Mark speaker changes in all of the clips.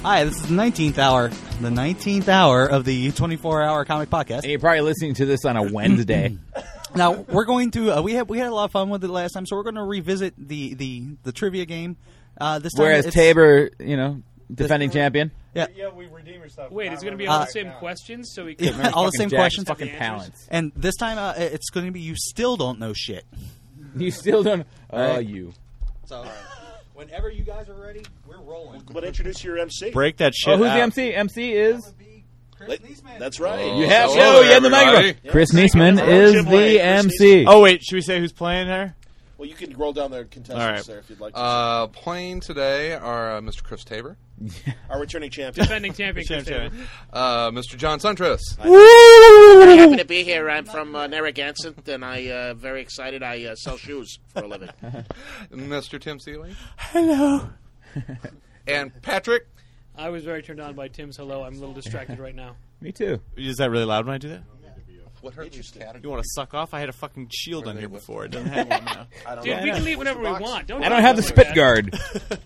Speaker 1: Hi, this is the 19th hour. The 19th hour of the 24-hour comic podcast.
Speaker 2: And you're probably listening to this on a Wednesday.
Speaker 1: Now, we're going to... we had a lot of fun with it last time, so we're going to revisit the trivia game. This time
Speaker 2: Whereas Tabor, defending champion.
Speaker 1: Yeah.
Speaker 3: We redeem yourself.
Speaker 4: Wait, it's going to be all the same questions, so we can...
Speaker 1: Yeah, all the same questions.
Speaker 2: Fucking pallets.
Speaker 1: And this time, it's going to be you still don't know shit.
Speaker 2: You still don't...
Speaker 1: Right.
Speaker 2: you.
Speaker 1: So, whenever you guys are ready, we're rolling.
Speaker 3: But introduce your MC.
Speaker 5: Break that shit
Speaker 2: Oh, who's
Speaker 5: out.
Speaker 2: the MC? MC is...
Speaker 1: Chris Niesman.
Speaker 3: That's right.
Speaker 2: You have...
Speaker 6: hello
Speaker 2: you have the
Speaker 6: everybody.
Speaker 2: microphone.
Speaker 3: Yeah.
Speaker 2: Chris Niesman
Speaker 3: Hello,
Speaker 2: is
Speaker 3: Jim
Speaker 2: the
Speaker 3: Lane, Chris
Speaker 2: MC.
Speaker 5: Oh, wait. Should we say who's playing her?
Speaker 3: Well, you can roll down the contestants
Speaker 5: All right.
Speaker 3: there if you'd like to.
Speaker 6: Playing today are Mr. Chris Tabor,
Speaker 3: Our returning champion.
Speaker 4: Defending champion, Chris Taylor.
Speaker 6: Mr. John Suntress,
Speaker 7: Very happy to be here. I'm from Narragansett, and I very excited. I sell shoes for a living.
Speaker 6: Mr. Tim Seeley,
Speaker 1: Hello.
Speaker 6: and Patrick.
Speaker 4: I was very turned on by Tim's hello. I'm a little distracted right now.
Speaker 2: Me too.
Speaker 5: Is that really loud when I do that?
Speaker 6: What hurt your category?
Speaker 5: You want to suck off? I had a fucking shield on here before. It doesn't have one now.
Speaker 3: I don't
Speaker 4: Dude,
Speaker 3: know.
Speaker 4: we can leave whenever we
Speaker 3: Box.
Speaker 4: want.
Speaker 2: I don't have the spit guard.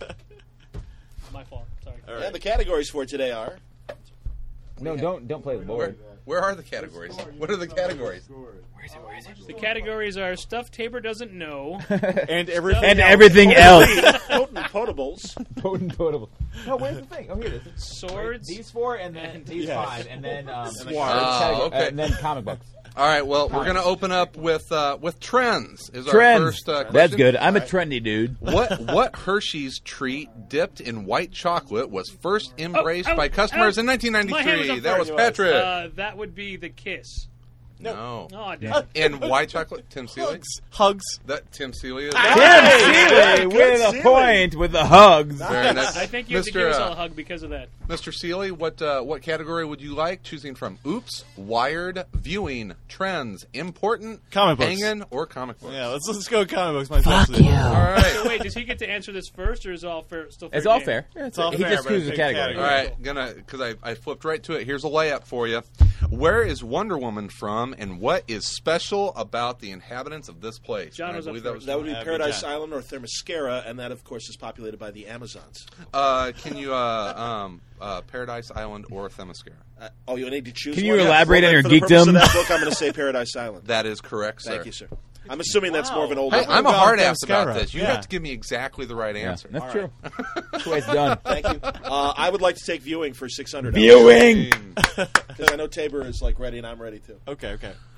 Speaker 4: My fault. Sorry.
Speaker 3: Yeah, the categories for today are...
Speaker 2: No, don't play the board.
Speaker 6: Where are the categories? What are the categories?
Speaker 4: The categories are stuff Tabor doesn't know.
Speaker 5: And everything.
Speaker 2: And everything else.
Speaker 3: Potent potables.
Speaker 2: Potent potable. No, where's the thing? Oh, here it is.
Speaker 4: Swords.
Speaker 2: These four, and then these five, and then
Speaker 6: okay.
Speaker 2: and then comic books.
Speaker 6: All right. Well, we're going to open up with trends. Is
Speaker 2: Trends.
Speaker 6: our first question.
Speaker 2: That's good. I'm a trendy dude.
Speaker 6: What Hershey's treat dipped in white chocolate was first embraced by customers in
Speaker 4: My hand was
Speaker 6: 1993?
Speaker 4: up
Speaker 6: That was
Speaker 4: first.
Speaker 6: Patrick.
Speaker 4: That would be the Kiss.
Speaker 6: No.
Speaker 4: Oh, damn.
Speaker 6: In white chocolate, Tim Seeley.
Speaker 5: Hugs.
Speaker 6: That Tim Seeley is.
Speaker 2: Tim Seeley with a point with the hugs.
Speaker 6: Very nice.
Speaker 4: I think you have to give us all a hug because of that.
Speaker 6: Mr. Seeley, what category would you like? Choosing from Oops, Wired, Viewing, Trends, Important,
Speaker 5: Comic books.
Speaker 6: Hangin', or Comic Books?
Speaker 5: Yeah, let's go comic books. My Fuck you.
Speaker 6: All right.
Speaker 4: So wait, does he get to answer this first, or is it all fair? Still fair
Speaker 2: It's all
Speaker 4: game?
Speaker 2: fair.
Speaker 5: It's all
Speaker 2: He
Speaker 5: fair,
Speaker 2: just
Speaker 5: but
Speaker 2: chooses a
Speaker 5: pick
Speaker 2: category.
Speaker 6: All right, because I flipped right to it. Here's a layup for you. Where is Wonder Woman from, and what is special about the inhabitants of this place?
Speaker 4: John
Speaker 6: And I
Speaker 4: was up
Speaker 6: believe
Speaker 4: first.
Speaker 3: That would be
Speaker 5: Yeah,
Speaker 3: Paradise
Speaker 5: John.
Speaker 3: Island or Themyscira, and that, of course, is populated by the Amazons.
Speaker 6: Can you Paradise Island or Themyscira?
Speaker 3: You need to choose
Speaker 2: Can
Speaker 3: one?
Speaker 2: you elaborate on your
Speaker 3: For the purpose
Speaker 2: geekdom?
Speaker 3: of that book, I'm going to say Paradise Island.
Speaker 6: That is correct, sir.
Speaker 3: Thank you, sir. I'm assuming that's more of an old
Speaker 6: Hey,
Speaker 3: one.
Speaker 6: I'm a
Speaker 5: Go
Speaker 6: hard
Speaker 5: on,
Speaker 6: ass about
Speaker 5: Themyscira.
Speaker 6: this. You
Speaker 5: Yeah.
Speaker 6: have to give me exactly the right
Speaker 2: Yeah,
Speaker 6: answer.
Speaker 2: that's true. That's the way it's done.
Speaker 3: Thank you. I would like to take viewing for $600.
Speaker 2: Viewing.
Speaker 3: Because I know Tabor is ready, and I'm ready too.
Speaker 5: Okay.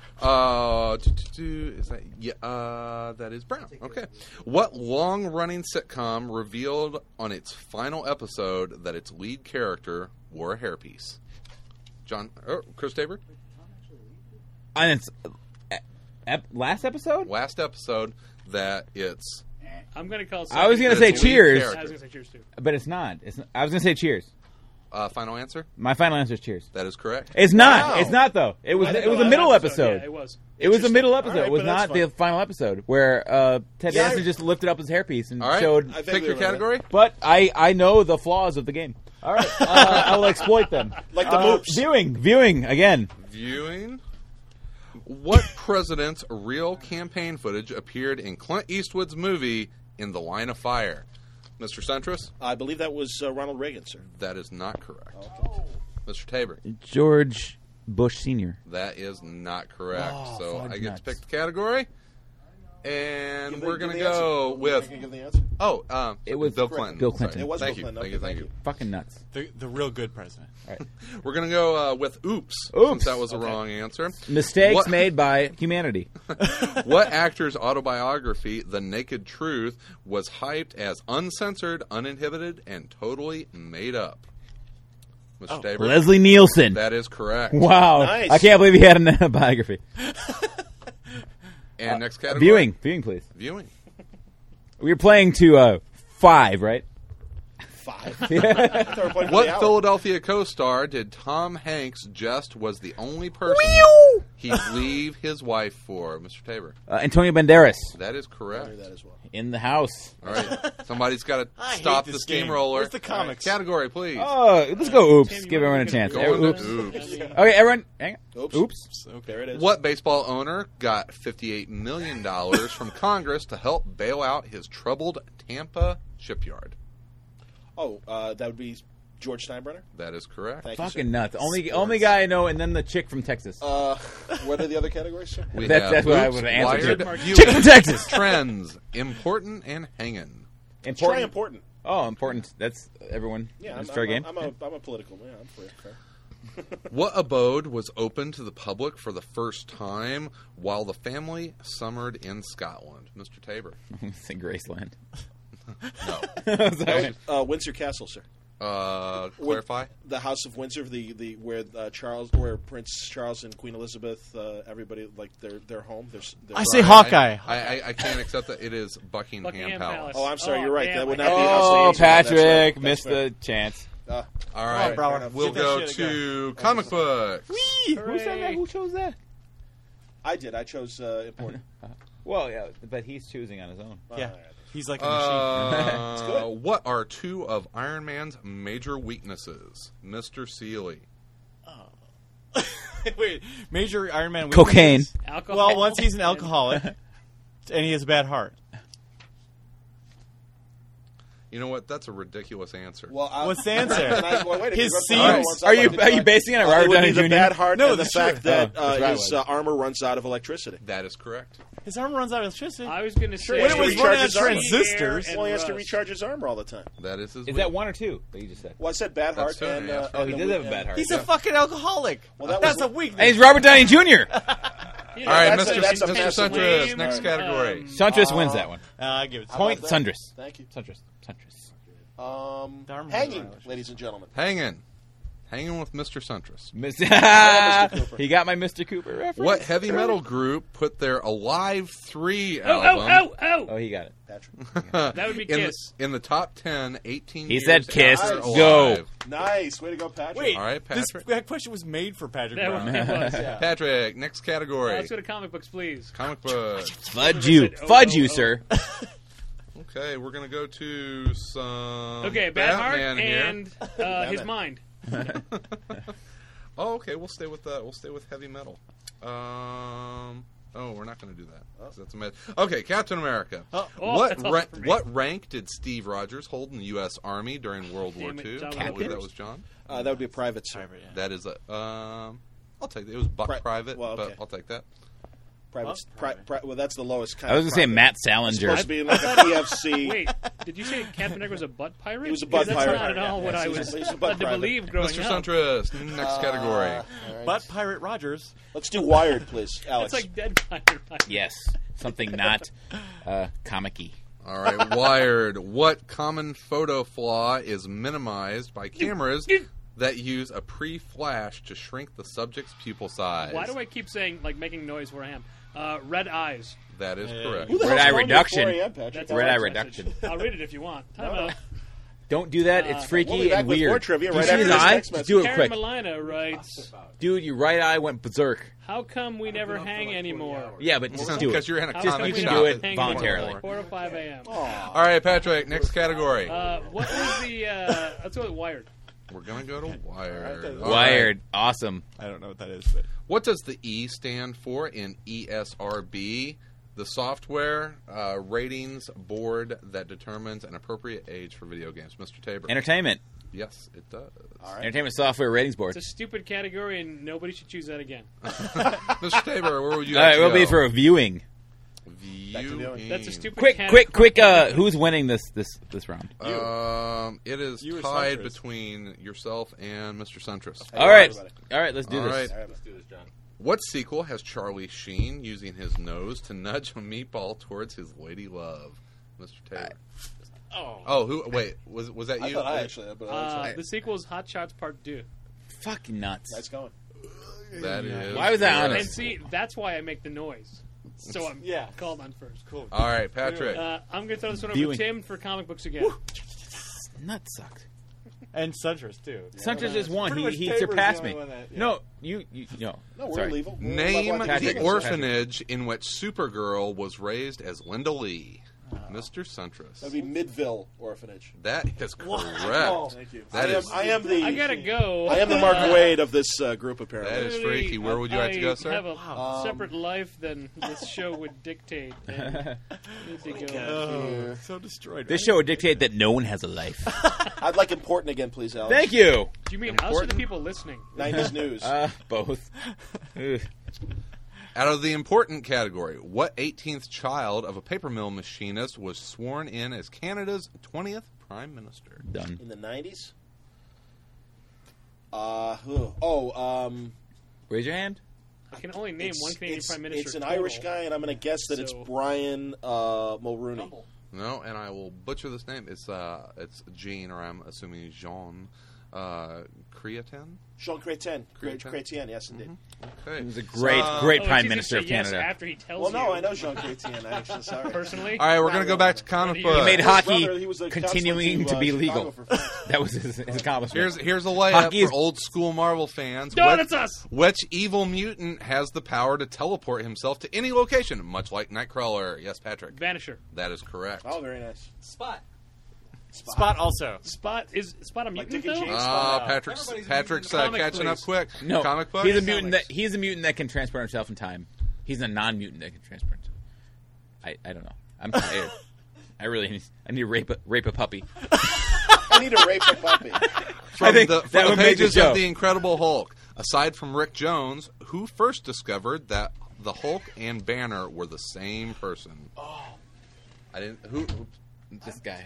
Speaker 6: Is that that is Brown. Okay. What long-running sitcom revealed on its final episode that its lead character wore a hairpiece? Chris Tabor?
Speaker 2: And it's last episode?
Speaker 6: Last episode that it's
Speaker 4: I'm going to call.
Speaker 2: I was going to
Speaker 6: It's
Speaker 2: say
Speaker 6: lead
Speaker 2: cheers,
Speaker 6: character.
Speaker 4: I was going to say cheers too.
Speaker 2: but it's not. I was going to say cheers.
Speaker 6: final answer.
Speaker 2: My final answer is cheers.
Speaker 6: That is correct.
Speaker 2: It's not.
Speaker 3: Wow.
Speaker 2: It's not though. It was.
Speaker 3: I didn't
Speaker 2: It was
Speaker 3: know
Speaker 2: a
Speaker 3: that
Speaker 2: middle
Speaker 4: Yeah,
Speaker 2: episode.
Speaker 4: it was.
Speaker 2: It was a middle
Speaker 3: Interesting.
Speaker 2: episode.
Speaker 3: All right,
Speaker 2: It was
Speaker 3: but that's
Speaker 2: not the
Speaker 3: fine.
Speaker 2: final episode where Ted
Speaker 3: Yeah,
Speaker 2: Danson just lifted up his hairpiece and
Speaker 6: All right.
Speaker 2: showed.
Speaker 3: I
Speaker 6: Pick
Speaker 3: vaguely
Speaker 6: your
Speaker 3: remember
Speaker 6: category.
Speaker 2: But I know the flaws of the game. All right, I'll exploit them.
Speaker 3: Like the moops.
Speaker 2: Viewing again.
Speaker 6: Viewing. What president's real campaign footage appeared in Clint Eastwood's movie In the Line of Fire? Mr. Centris?
Speaker 3: I believe that was Ronald Reagan, sir.
Speaker 6: That is not correct. Mr. Tabor?
Speaker 2: George Bush Sr.
Speaker 6: That is not correct.
Speaker 2: Oh,
Speaker 6: so
Speaker 2: fudge
Speaker 6: I get
Speaker 2: nuts.
Speaker 6: to pick the category. And
Speaker 3: Give
Speaker 6: we're
Speaker 3: the-
Speaker 6: going to
Speaker 3: give the
Speaker 6: go
Speaker 3: answer.
Speaker 6: with...
Speaker 3: Can you give the answer?
Speaker 2: It was
Speaker 6: Bill Clinton.
Speaker 2: Bill
Speaker 6: Sorry.
Speaker 2: Clinton.
Speaker 3: It was
Speaker 6: Thank
Speaker 3: Bill
Speaker 6: you.
Speaker 3: Clinton.
Speaker 6: Thank you.
Speaker 3: Okay.
Speaker 6: Thank you.
Speaker 2: Fucking nuts.
Speaker 5: The real good president.
Speaker 6: We're going to go with Oops.
Speaker 2: Oops.
Speaker 6: Since that was a wrong answer.
Speaker 2: Mistakes
Speaker 6: What-
Speaker 2: made by humanity.
Speaker 6: What actor's autobiography, The Naked Truth, was hyped as uncensored, uninhibited, and totally made up? Mr. Tabor?
Speaker 2: Leslie Nielsen.
Speaker 6: That is correct.
Speaker 2: Wow.
Speaker 3: Nice.
Speaker 2: I can't believe he had a biography.
Speaker 6: And next category?
Speaker 2: Viewing, please.
Speaker 6: Viewing.
Speaker 2: We were playing to 5, right?
Speaker 3: 5. I thought we were playing for
Speaker 6: What
Speaker 3: the hour.
Speaker 6: Philadelphia co-star did Tom Hanks just was the only person he'd leave his wife for? Mr. Tabor.
Speaker 2: Antonio Banderas
Speaker 6: That is
Speaker 3: I
Speaker 6: correct.
Speaker 3: knew that as well.
Speaker 2: in the house.
Speaker 6: All right. Somebody's got
Speaker 5: I
Speaker 6: to
Speaker 5: hate
Speaker 6: stop the
Speaker 5: this game.
Speaker 6: steamroller.
Speaker 5: Where's the comics?
Speaker 6: All right, category, please.
Speaker 2: Oh, let's go. Oops.
Speaker 4: Tim, you
Speaker 2: Give
Speaker 4: wanna
Speaker 2: everyone a
Speaker 4: give
Speaker 2: chance.
Speaker 4: it a
Speaker 6: Going
Speaker 4: go?
Speaker 6: to Oops.
Speaker 2: Okay, everyone. Hang on.
Speaker 3: Oops.
Speaker 2: Oops.
Speaker 3: There it is.
Speaker 6: What baseball owner got $58 million from Congress to help bail out his troubled Tampa shipyard?
Speaker 3: Oh, that would be George Steinbrenner.
Speaker 6: That is correct.
Speaker 3: Thank you,
Speaker 2: Fucking
Speaker 3: sir.
Speaker 2: nuts. Only guy I know, and then the chick from Texas.
Speaker 3: What are the other categories, sir?
Speaker 6: We
Speaker 2: That's
Speaker 6: have
Speaker 2: what I
Speaker 6: Oops,
Speaker 2: would have answered.
Speaker 6: Wired,
Speaker 2: Chick from Texas.
Speaker 6: Trends, important and hanging.
Speaker 3: Try important.
Speaker 2: Oh, important. That's everyone.
Speaker 3: Yeah,
Speaker 2: It's fair game.
Speaker 3: I'm a political man. I'm fair.
Speaker 6: What abode was open to the public for the first time while the family summered in Scotland? Mr. Tabor.
Speaker 2: It's in Graceland.
Speaker 6: No.
Speaker 2: Sorry.
Speaker 3: Windsor Castle, sir.
Speaker 6: Clarify.
Speaker 3: The House of Windsor, the where Prince Charles and Queen Elizabeth, everybody like their home. Their
Speaker 1: I say Hawkeye.
Speaker 6: I can't accept that. It is Buckingham
Speaker 4: Buckingham
Speaker 6: Palace.
Speaker 4: Palace.
Speaker 3: Oh, I'm sorry.
Speaker 4: Oh,
Speaker 3: you're right.
Speaker 4: damn,
Speaker 3: That would
Speaker 4: I
Speaker 3: not be.
Speaker 2: Oh,
Speaker 3: House of Windsor. That's
Speaker 2: Patrick
Speaker 3: right.
Speaker 2: missed
Speaker 3: That's
Speaker 2: the chance.
Speaker 6: All right,
Speaker 1: brother.
Speaker 6: we'll
Speaker 1: Get that
Speaker 6: go
Speaker 1: shit
Speaker 6: to comic books.
Speaker 2: Who said that? Who chose that?
Speaker 3: I did. I chose important.
Speaker 2: Well, yeah, but he's choosing on his own.
Speaker 1: Yeah. He's like a machine.
Speaker 3: good.
Speaker 6: What are two of Iron Man's major weaknesses, Mr. Seeley?
Speaker 1: Wait, major Iron Man
Speaker 2: Cocaine.
Speaker 1: weaknesses?
Speaker 4: Alcohol.
Speaker 1: Well, once he's an alcoholic, and he has a bad heart.
Speaker 6: You know what? That's a ridiculous answer.
Speaker 3: Well,
Speaker 1: What's the answer?
Speaker 3: Wait,
Speaker 1: His
Speaker 3: if you
Speaker 1: seams.
Speaker 3: go to ones,
Speaker 2: Are you basing it on Robert
Speaker 3: it would
Speaker 2: Downey
Speaker 3: be the
Speaker 2: Jr.?
Speaker 3: bad heart
Speaker 1: No,
Speaker 3: and the
Speaker 1: that's
Speaker 3: fact
Speaker 1: true.
Speaker 3: that
Speaker 2: Oh, that's
Speaker 3: his
Speaker 2: right.
Speaker 3: armor runs out of electricity.
Speaker 6: That is correct.
Speaker 1: His armor runs out of electricity.
Speaker 4: I was going to say.
Speaker 3: When it was running on
Speaker 1: transistors.
Speaker 3: Well, he has to recharge his armor all the time.
Speaker 6: That is his
Speaker 2: Is that one or two that you just said?
Speaker 3: Well, I said bad
Speaker 6: That's
Speaker 3: heart
Speaker 6: two,
Speaker 3: and
Speaker 6: yeah.
Speaker 2: Oh, he
Speaker 3: and
Speaker 2: does
Speaker 3: the
Speaker 2: have a
Speaker 3: weak-
Speaker 2: bad heart.
Speaker 1: He's a fucking alcoholic.
Speaker 3: Well, that
Speaker 1: That's
Speaker 3: was-
Speaker 1: a weakness.
Speaker 2: And he's Robert Downey Jr.
Speaker 6: All right,
Speaker 3: that's
Speaker 6: Mr.
Speaker 3: a massive
Speaker 6: Suntress,
Speaker 3: win.
Speaker 6: next category.
Speaker 2: Suntress wins that one.
Speaker 1: I give it to
Speaker 2: Point
Speaker 3: that?
Speaker 2: Sundress.
Speaker 3: Thank you.
Speaker 2: Suntress.
Speaker 3: Hanging, ladies and gentlemen.
Speaker 6: Hanging with Mr. Suntress.
Speaker 3: Cooper.
Speaker 2: He got my Mr. Cooper reference.
Speaker 6: What heavy metal group put their Alive 3
Speaker 4: Oh,
Speaker 6: album
Speaker 2: Oh, he got it.
Speaker 3: Patrick.
Speaker 4: That would be
Speaker 6: in,
Speaker 4: Kiss.
Speaker 6: in the top 10 18
Speaker 2: He
Speaker 6: years
Speaker 2: said Kiss.
Speaker 6: after
Speaker 2: Go.
Speaker 6: Alive?
Speaker 3: Nice. Way to go, Patrick.
Speaker 1: Wait,
Speaker 6: All right,
Speaker 1: this
Speaker 6: Patrick.
Speaker 1: that question was made for Patrick
Speaker 4: That
Speaker 1: Brown.
Speaker 4: one it was.
Speaker 6: Patrick, next category.
Speaker 4: Let's go to comic books, please.
Speaker 6: Comic book.
Speaker 2: Fudge you. Fudge you, sir.
Speaker 6: Okay, we're going to go to some
Speaker 4: Okay, Bad Heart
Speaker 6: Batman here.
Speaker 4: and his mind.
Speaker 6: Oh, okay, we'll stay with that. We'll stay with heavy metal. Oh, we're not going to do that. 'Cause that's a okay, Captain America.
Speaker 4: Oh,
Speaker 6: what
Speaker 4: that's awesome for me.
Speaker 6: what rank did Steve Rogers hold in the U.S. Army during World War
Speaker 4: Damn it,
Speaker 6: II?
Speaker 4: John
Speaker 6: I believe
Speaker 4: Wilkes.
Speaker 6: that was John.
Speaker 3: That would be a private, sir.
Speaker 6: That is a. I'll take that. It was private,
Speaker 3: well, okay.
Speaker 6: but I'll take that.
Speaker 3: Private. Well, that's the lowest kind.
Speaker 2: I was
Speaker 3: of
Speaker 2: going to say
Speaker 3: private.
Speaker 2: Matt
Speaker 3: It's
Speaker 2: Salinger.
Speaker 3: supposed to be like a PFC.
Speaker 4: Wait, did you say Captain America was a butt pirate?
Speaker 3: He was a butt
Speaker 4: Because
Speaker 3: pirate.
Speaker 4: That's not at all what
Speaker 3: Yes,
Speaker 4: I
Speaker 3: he's
Speaker 4: was
Speaker 3: a butt
Speaker 4: led to
Speaker 3: private.
Speaker 4: believe growing
Speaker 6: Mr.
Speaker 4: up.
Speaker 6: Suntress, next category.
Speaker 3: All right.
Speaker 1: But Pirate Rogers.
Speaker 3: Let's do Wired, please, Alex.
Speaker 4: It's like Dead Pirate.
Speaker 2: Yes. Something not comic-y.
Speaker 6: All right, Wired. What common photo flaw is minimized by cameras that use a pre-flash to shrink the subject's pupil size?
Speaker 4: Why do I keep saying, like, making noise where I am? Red eyes.
Speaker 6: That is correct.
Speaker 3: Who the
Speaker 2: Red
Speaker 3: hell's
Speaker 2: eye
Speaker 3: calling you at
Speaker 2: reduction.
Speaker 3: 4 a.m., Patrick?
Speaker 4: That's
Speaker 2: Red
Speaker 4: a
Speaker 2: eye
Speaker 4: text
Speaker 2: reduction.
Speaker 4: message. I'll read it if you want. Time out.
Speaker 2: Don't do that. It's
Speaker 3: We'll be
Speaker 2: freaky
Speaker 3: back
Speaker 2: and
Speaker 3: with
Speaker 2: weird.
Speaker 3: more trivia
Speaker 2: Do
Speaker 3: right
Speaker 2: you see
Speaker 3: after
Speaker 2: his
Speaker 3: this
Speaker 2: eye?
Speaker 3: next message.
Speaker 2: Do it
Speaker 4: Karen
Speaker 2: quick.
Speaker 4: Malina writes,
Speaker 2: Dude, your right eye went berserk.
Speaker 4: how come we never hang anymore?
Speaker 2: Yeah, but just do
Speaker 6: Because
Speaker 2: it.
Speaker 6: you're in a
Speaker 4: How
Speaker 2: Just
Speaker 4: come
Speaker 2: you
Speaker 6: comic
Speaker 4: we
Speaker 2: can
Speaker 6: shop.
Speaker 2: do
Speaker 4: never
Speaker 2: it
Speaker 4: hang
Speaker 2: voluntarily.
Speaker 4: more? 4 to 5 a.m.
Speaker 6: All right, Patrick, next category.
Speaker 4: What was the, let's go with Wired.
Speaker 6: We're going to go to Wired.
Speaker 3: Okay.
Speaker 6: All
Speaker 2: Wired. Awesome.
Speaker 1: I don't know what that is, but
Speaker 6: What does the E stand for in ESRB? The software ratings board that determines an appropriate age for video games. Mr. Tabor.
Speaker 2: Entertainment.
Speaker 6: Yes, it does.
Speaker 2: Entertainment Software Ratings Board.
Speaker 4: It's a stupid category, and nobody should choose that again.
Speaker 6: Mr. Tabor, where would you
Speaker 2: All
Speaker 6: like
Speaker 2: right,
Speaker 6: to
Speaker 2: we'll
Speaker 6: go?
Speaker 2: be for a viewing.
Speaker 6: Viewing.
Speaker 4: That's a stupid
Speaker 2: Quick. Who's winning this round?
Speaker 6: It is
Speaker 1: You or
Speaker 6: tied
Speaker 1: Suntress?
Speaker 6: between yourself and Mr. Suntress.
Speaker 2: All right.
Speaker 3: everybody.
Speaker 2: All right, let's do
Speaker 6: All
Speaker 2: this.
Speaker 6: right.
Speaker 3: All right, let's do this, John.
Speaker 6: What sequel has Charlie Sheen using his nose to nudge a meatball towards his lady love? Mr. Taylor. Oh, who? Wait, was that you?
Speaker 3: I thought I actually, but
Speaker 4: The sequel is Hot Shots Part 2.
Speaker 2: Fucking nuts.
Speaker 3: nice going.
Speaker 6: That is.
Speaker 2: Why was that
Speaker 6: correct.
Speaker 2: on
Speaker 4: And see, that's why I make the noise. So I'm called on first. Cool.
Speaker 6: All right, Patrick.
Speaker 4: I'm going to throw this one over
Speaker 2: Viewing.
Speaker 4: to Tim for comic books again.
Speaker 2: Nuts sucked.
Speaker 1: and Suntress too.
Speaker 2: Suntress just won.
Speaker 1: Pretty much
Speaker 2: He
Speaker 1: Tabor's
Speaker 2: surpassed
Speaker 1: the
Speaker 2: me.
Speaker 1: only one that- yeah.
Speaker 2: No, you no.
Speaker 3: No, we're
Speaker 2: Sorry.
Speaker 3: legal.
Speaker 6: Name
Speaker 3: Patrick.
Speaker 6: the orphanage in which Supergirl was raised as Linda Lee. Mr. Centris.
Speaker 3: That'd be Midville Orphanage.
Speaker 6: That is correct.
Speaker 3: Thank you.
Speaker 6: That is-
Speaker 3: I am the.
Speaker 4: I gotta go.
Speaker 3: I am the Mark Wade of this group, apparently.
Speaker 6: That is freaky. Where would you like to go, sir?
Speaker 4: I have a separate life than this show would dictate. And need to go.
Speaker 5: So destroyed.
Speaker 8: This show would dictate that no one has a life.
Speaker 3: I'd like important again, please, Alex.
Speaker 8: Thank you.
Speaker 4: Do you mean us or the people listening?
Speaker 3: 90s news.
Speaker 8: Both. Ugh.
Speaker 6: Out of the important category, what 18th child of a paper mill machinist was sworn in as Canada's 20th Prime Minister?
Speaker 8: Done.
Speaker 3: In the 90s?
Speaker 8: Raise your hand.
Speaker 4: I can only name one Canadian Prime Minister.
Speaker 3: It's an
Speaker 4: total.
Speaker 3: Irish guy, and I'm going to guess that it's
Speaker 4: So-
Speaker 3: Brian Mulrooney.
Speaker 6: No, and I will butcher this name. It's Jean, or I'm assuming Jean Chrétien.
Speaker 3: Jean Chrétien.
Speaker 6: Chrétien.
Speaker 3: Chrétien, yes, indeed.
Speaker 6: Okay.
Speaker 8: He was a great
Speaker 4: Oh,
Speaker 8: Prime
Speaker 4: it's easy to
Speaker 8: Minister of
Speaker 4: say yes
Speaker 8: Canada.
Speaker 4: after he tells
Speaker 3: Well, no,
Speaker 4: you.
Speaker 3: I know Jean Chrétien, actually. Sorry.
Speaker 4: Personally?
Speaker 6: All right, we're going to go back to comic
Speaker 4: He
Speaker 6: book.
Speaker 8: He made
Speaker 3: His
Speaker 8: hockey
Speaker 3: brother, he was the
Speaker 8: continuing
Speaker 3: counselor
Speaker 8: to be
Speaker 3: Chicago
Speaker 8: legal.
Speaker 3: for France.
Speaker 8: That was his accomplishment.
Speaker 6: Here's a layup
Speaker 8: Hockey is-
Speaker 6: for old school Marvel fans.
Speaker 4: No, that's us.
Speaker 6: Which evil mutant has the power to teleport himself to any location, much like Nightcrawler? Yes, Patrick.
Speaker 4: Vanisher.
Speaker 6: That is correct.
Speaker 3: Oh, very nice.
Speaker 5: Spot also.
Speaker 4: Spot a mutant
Speaker 3: Dick and
Speaker 4: though?
Speaker 3: Jane.
Speaker 6: Patrick's
Speaker 4: Comic,
Speaker 6: catching up
Speaker 4: please.
Speaker 6: quick.
Speaker 8: No,
Speaker 6: Comic book?
Speaker 8: he's a mutant.
Speaker 4: Comics.
Speaker 8: He's a mutant that can transport himself in time. He's a non-mutant that can transport himself. I don't know. I'm tired. I need to rape a puppy.
Speaker 3: I need to rape a puppy.
Speaker 6: From
Speaker 8: think
Speaker 6: the,
Speaker 8: that
Speaker 6: from the
Speaker 8: would make the
Speaker 6: pages
Speaker 8: show.
Speaker 6: of The Incredible Hulk, aside from Rick Jones, who first discovered that the Hulk and Banner were the same person? Oh. I didn't... Who
Speaker 8: This guy.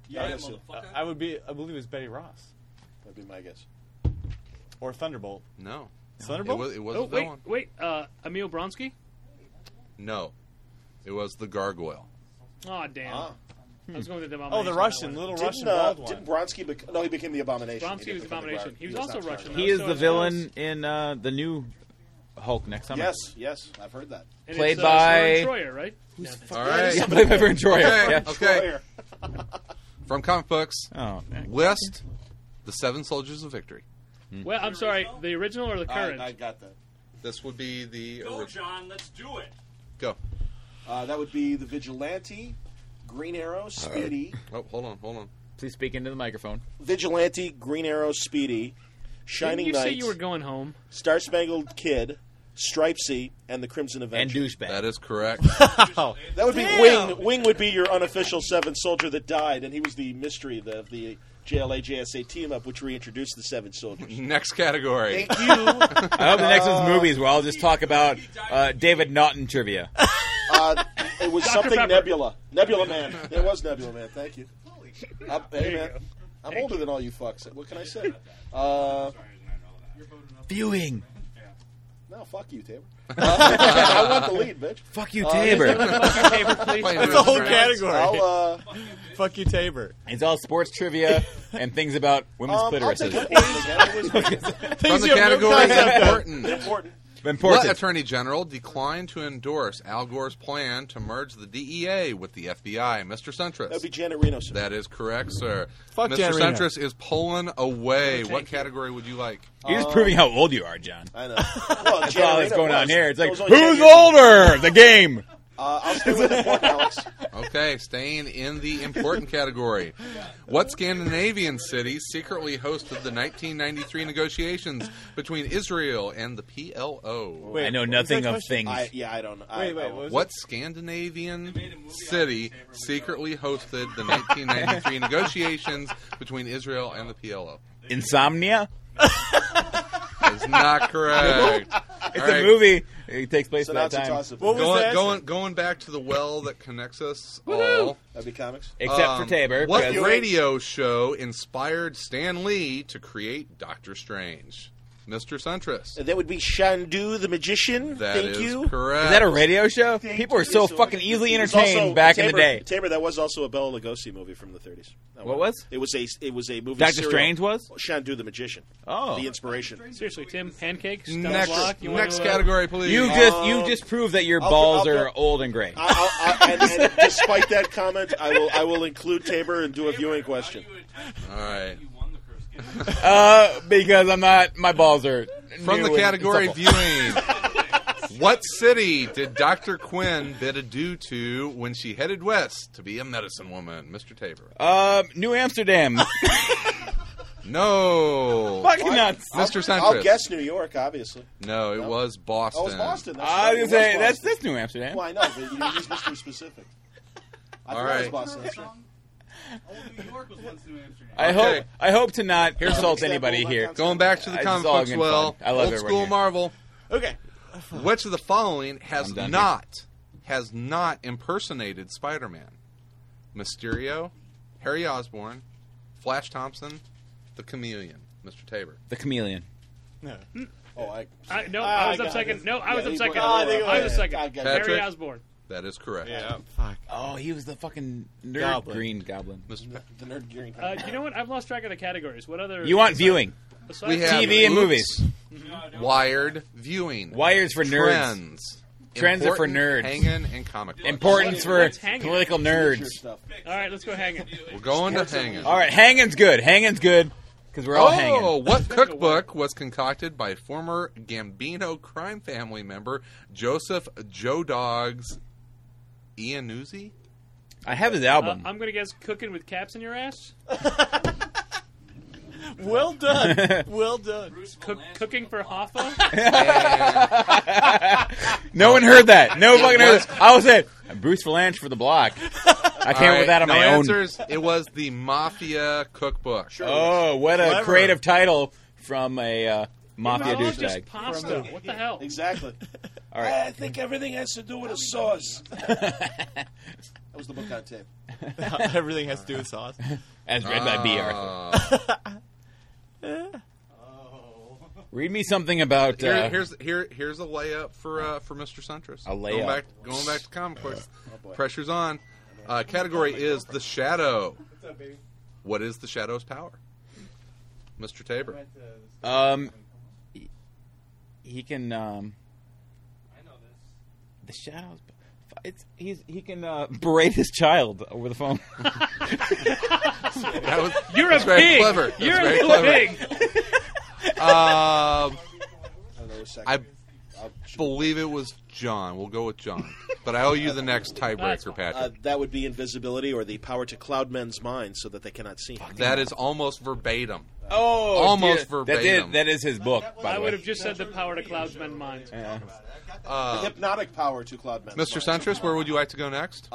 Speaker 5: I believe it was Betty Ross
Speaker 3: That'd be my guess.
Speaker 5: or Thunderbolt.
Speaker 6: No.
Speaker 5: Thunderbolt?
Speaker 6: It was
Speaker 4: Oh,
Speaker 6: a villain.
Speaker 4: wait. Emil Bronsky?
Speaker 6: No. It was the Gargoyle.
Speaker 4: Oh, damn.
Speaker 3: Ah.
Speaker 4: I was going with the
Speaker 5: Oh,
Speaker 4: Abomination.
Speaker 5: the
Speaker 4: on
Speaker 5: Russian,
Speaker 4: that one.
Speaker 5: little Russian
Speaker 3: Didn't
Speaker 5: bald one.
Speaker 3: didn't Bronsky? No, he became the Abomination.
Speaker 4: Bronsky
Speaker 3: He
Speaker 4: was
Speaker 3: didn't become the
Speaker 4: Abomination.
Speaker 3: Gar-
Speaker 4: He was
Speaker 3: not
Speaker 4: also
Speaker 3: Gargoyle.
Speaker 4: Russian.
Speaker 8: He is
Speaker 4: So
Speaker 8: the
Speaker 4: it's
Speaker 8: villain in the new Hulk next summer.
Speaker 3: Yes, I've heard that.
Speaker 4: And
Speaker 8: Played
Speaker 4: it's,
Speaker 8: by-
Speaker 4: Vern Troyer, right?
Speaker 6: All right.
Speaker 8: Yeah, played by Vern Troyer.
Speaker 6: Okay.
Speaker 8: Yeah.
Speaker 6: Okay.
Speaker 3: Troyer.
Speaker 6: From comic books,
Speaker 8: Oh, man.
Speaker 6: list the 7 Soldiers of Victory.
Speaker 4: Well, I'm sorry. The original or the current?
Speaker 3: I got that.
Speaker 6: This would be the
Speaker 9: Go,
Speaker 6: original.
Speaker 9: John. Let's do it.
Speaker 6: Go.
Speaker 3: That would be the Vigilante, Green Arrow, Speedy.
Speaker 6: Oh, hold on.
Speaker 8: Please speak into the microphone.
Speaker 3: Vigilante, Green Arrow, Speedy, Shining
Speaker 4: Didn't you say
Speaker 3: Knight,
Speaker 4: you were going home?
Speaker 3: Star Spangled Kid, Stripesy, and the Crimson
Speaker 8: And
Speaker 3: Avenger.
Speaker 8: douchebag.
Speaker 6: That is correct.
Speaker 3: That would be Wing. Wing would be your unofficial 7th soldier that died, and he was the mystery of the JLA JSA team up, which reintroduced the 7 soldiers.
Speaker 6: Next category.
Speaker 3: Thank you.
Speaker 8: I hope the next one's movies where I'll just talk about David Naughton trivia.
Speaker 3: It was
Speaker 4: Dr.
Speaker 3: something
Speaker 4: Pepper.
Speaker 3: Nebula. Nebula Man. It was Nebula Man. Thank you. Hey, man. I'm older than all you fucks. What can I say?
Speaker 8: Viewing.
Speaker 3: No, fuck you, Tabor. I want the lead, bitch.
Speaker 8: Fuck you, Tabor.
Speaker 6: That's
Speaker 5: The whole category.
Speaker 3: I'll,
Speaker 5: Fuck you, Tabor.
Speaker 8: It's all sports trivia and things about women's
Speaker 3: I'll
Speaker 8: clitorises.
Speaker 3: take important
Speaker 6: From the category important.
Speaker 3: again. Important.
Speaker 6: What
Speaker 8: Important.
Speaker 6: Attorney General declined to endorse Al Gore's plan to merge the DEA with the FBI? Mr. Centris.
Speaker 3: That would be Janet Reno, sir.
Speaker 6: That is correct, sir.
Speaker 5: Fuck
Speaker 6: Mr.
Speaker 5: Janet Reno.
Speaker 6: Centris is pulling away. What category would you like?
Speaker 8: You're just proving how old you are, John.
Speaker 3: I know. Well,
Speaker 8: That's all that's going on here. It's like,
Speaker 3: It was only 10
Speaker 8: who's
Speaker 3: years ago.
Speaker 8: older? The game.
Speaker 3: I'll stay with important, Alex.
Speaker 6: Okay, staying in the important category. What Scandinavian city secretly hosted the 1993 negotiations between Israel and the PLO?
Speaker 5: Wait,
Speaker 8: I know
Speaker 5: what was
Speaker 8: nothing
Speaker 5: that
Speaker 8: of
Speaker 5: question?
Speaker 8: things.
Speaker 3: I don't know.
Speaker 5: Wait, what was
Speaker 6: What Scandinavian city secretly hosted the 1993 negotiations between Israel and the PLO?
Speaker 8: Insomnia?
Speaker 6: Is not correct.
Speaker 8: It's
Speaker 6: All right.
Speaker 8: a movie. It takes place
Speaker 3: So
Speaker 8: at
Speaker 3: now
Speaker 8: that
Speaker 3: it's a
Speaker 8: time.
Speaker 3: toss-up.
Speaker 5: What was that?
Speaker 6: Going back to the well that connects us all.
Speaker 3: That'd be comics.
Speaker 8: Except for Tabor.
Speaker 6: What
Speaker 8: because-
Speaker 6: radio show inspired Stan Lee to create Doctor Strange? Mr. Centris.
Speaker 3: That would be Shandu the Magician.
Speaker 6: That
Speaker 3: Thank
Speaker 6: is
Speaker 3: you.
Speaker 6: correct.
Speaker 8: Is that a radio show?
Speaker 3: Thank
Speaker 8: People were
Speaker 3: you
Speaker 8: so
Speaker 3: so
Speaker 8: fucking
Speaker 3: much.
Speaker 8: easily
Speaker 3: It was
Speaker 8: entertained
Speaker 3: also-
Speaker 8: back in the
Speaker 3: Tabor-
Speaker 8: day.
Speaker 3: Tabor, that was also a Bela Lugosi movie from the 30s.
Speaker 8: What was?
Speaker 3: It was a movie.
Speaker 8: Dr.
Speaker 3: serial.
Speaker 8: Strange was?
Speaker 3: Shandu the Magician.
Speaker 8: Oh.
Speaker 3: The inspiration.
Speaker 4: Seriously, Tim, pancakes, double
Speaker 6: Next,
Speaker 4: block. You
Speaker 6: next
Speaker 4: wanna,
Speaker 6: category, please.
Speaker 8: You just proved that your
Speaker 3: I'll-
Speaker 8: balls
Speaker 3: I'll-
Speaker 8: are old and gray.
Speaker 3: And despite that comment, I will include Tabor and do a viewing question.
Speaker 6: All right.
Speaker 8: Because I'm not. My balls are
Speaker 6: From
Speaker 8: new
Speaker 6: the
Speaker 8: and
Speaker 6: category
Speaker 8: supple.
Speaker 6: viewing, What city did Dr. Quinn bid adieu to when she headed west to be a medicine woman? Mr. Tabor.
Speaker 8: New Amsterdam.
Speaker 6: No.
Speaker 8: Fucking nuts.
Speaker 6: Mr. Centris.
Speaker 3: I'll guess New York, obviously.
Speaker 6: No, it was Boston.
Speaker 3: Oh, it was Boston. That's
Speaker 8: I
Speaker 3: right.
Speaker 8: was
Speaker 3: It
Speaker 8: gonna say
Speaker 3: was
Speaker 8: that's New Amsterdam.
Speaker 3: Well, I know, but you used mystery specific. I
Speaker 6: All
Speaker 3: thought it was
Speaker 6: right.
Speaker 3: Boston. That's right.
Speaker 1: New York was once New Amsterdam.
Speaker 6: Okay.
Speaker 8: I hope to not
Speaker 3: Here's
Speaker 8: insult
Speaker 3: an example
Speaker 8: anybody
Speaker 3: of my
Speaker 8: here.
Speaker 3: concept.
Speaker 6: Going back to the
Speaker 8: It's
Speaker 6: comic
Speaker 8: all
Speaker 6: books,
Speaker 8: good
Speaker 6: well,
Speaker 8: fun. I love
Speaker 6: old
Speaker 8: everyone
Speaker 6: school
Speaker 8: here.
Speaker 6: Marvel.
Speaker 3: Okay.
Speaker 6: Which of the following has
Speaker 8: I'm done
Speaker 6: not impersonated Spider-Man? Mysterio, Harry Osborn, Flash Thompson, the Chameleon. Mr. Tabor.
Speaker 8: The Chameleon.
Speaker 3: Oh, I
Speaker 4: was up
Speaker 3: got
Speaker 4: second.
Speaker 3: it.
Speaker 4: No, I was
Speaker 3: Yeah,
Speaker 4: up
Speaker 3: he
Speaker 4: second.
Speaker 3: went-
Speaker 4: I was second.
Speaker 3: I got it.
Speaker 4: Harry
Speaker 6: Patrick?
Speaker 4: Osborn.
Speaker 6: That is correct.
Speaker 5: Yeah, fuck.
Speaker 8: Oh, he was the fucking nerd
Speaker 5: Goblin.
Speaker 8: green goblin.
Speaker 6: Mr. Pa-
Speaker 3: The nerd gearing.
Speaker 4: You know what? I've lost track of the categories. What other?
Speaker 8: You want viewing?
Speaker 4: Besides
Speaker 6: We have
Speaker 8: TV and
Speaker 6: Oops,
Speaker 8: movies.
Speaker 6: Wired, Viewing,
Speaker 8: Wires for nerds.
Speaker 6: Trends.
Speaker 8: Trends are for
Speaker 6: Important,
Speaker 8: nerds.
Speaker 6: Hanging, and comic books.
Speaker 8: Importance for
Speaker 4: What's hanging?
Speaker 8: political
Speaker 3: Your
Speaker 8: nerds.
Speaker 3: stuff.
Speaker 4: All right, let's go hanging.
Speaker 6: We're going to Hanging.
Speaker 8: All right, hanging's good. Hanging's good because we're all hanging.
Speaker 6: What cookbook was concocted by former Gambino crime family member Joseph Joe Dogs Iannuzzi?
Speaker 8: I have his album.
Speaker 4: I'm gonna guess cooking with caps in your ass.
Speaker 5: Well done. Well done.
Speaker 4: Cooking for Hoffa.
Speaker 8: No one heard that. No fucking heard that. I was saying Bruce Valanche for the block. I came up with that on
Speaker 6: no
Speaker 8: my own.
Speaker 6: answers. It was the Mafia cookbook.
Speaker 8: Oh, what a
Speaker 5: Clever.
Speaker 8: creative title from a mafia
Speaker 4: It was all just
Speaker 8: douchebag.
Speaker 4: pasta. What the hell?
Speaker 3: Exactly.
Speaker 8: All right.
Speaker 3: I think everything has to do with a sauce. That was the book on tape.
Speaker 5: Everything has to do with sauce.
Speaker 8: As read by B. Arthur. Read me something about.
Speaker 6: Here's a layup for Mr. Centris.
Speaker 8: A layup.
Speaker 6: Going back to comic books.
Speaker 3: boy.
Speaker 6: Pressure's on. Category is the Shadow. What is the Shadow's power? Mr. Tabor.
Speaker 8: He can. The shadows. He can berate his child over the phone.
Speaker 6: That was,
Speaker 4: You're a
Speaker 6: that's very
Speaker 4: pig.
Speaker 6: clever. That's
Speaker 4: You're a
Speaker 6: very
Speaker 4: little
Speaker 6: clever.
Speaker 4: pig.
Speaker 3: I don't know a second.
Speaker 6: I believe it was John. We'll go with John. But I owe you the next tiebreaker, Patrick.
Speaker 3: That would be invisibility or the power to cloud men's minds so that they cannot see.
Speaker 6: That is almost verbatim.
Speaker 8: Oh,
Speaker 6: Almost
Speaker 8: dear.
Speaker 6: verbatim.
Speaker 8: That is his book. By
Speaker 4: I
Speaker 8: the
Speaker 4: would
Speaker 8: way.
Speaker 4: have just said the power to clouds men's minds.
Speaker 3: The hypnotic power to cloud men's
Speaker 6: Mr.
Speaker 3: minds.
Speaker 6: Centris, where would you like to go next?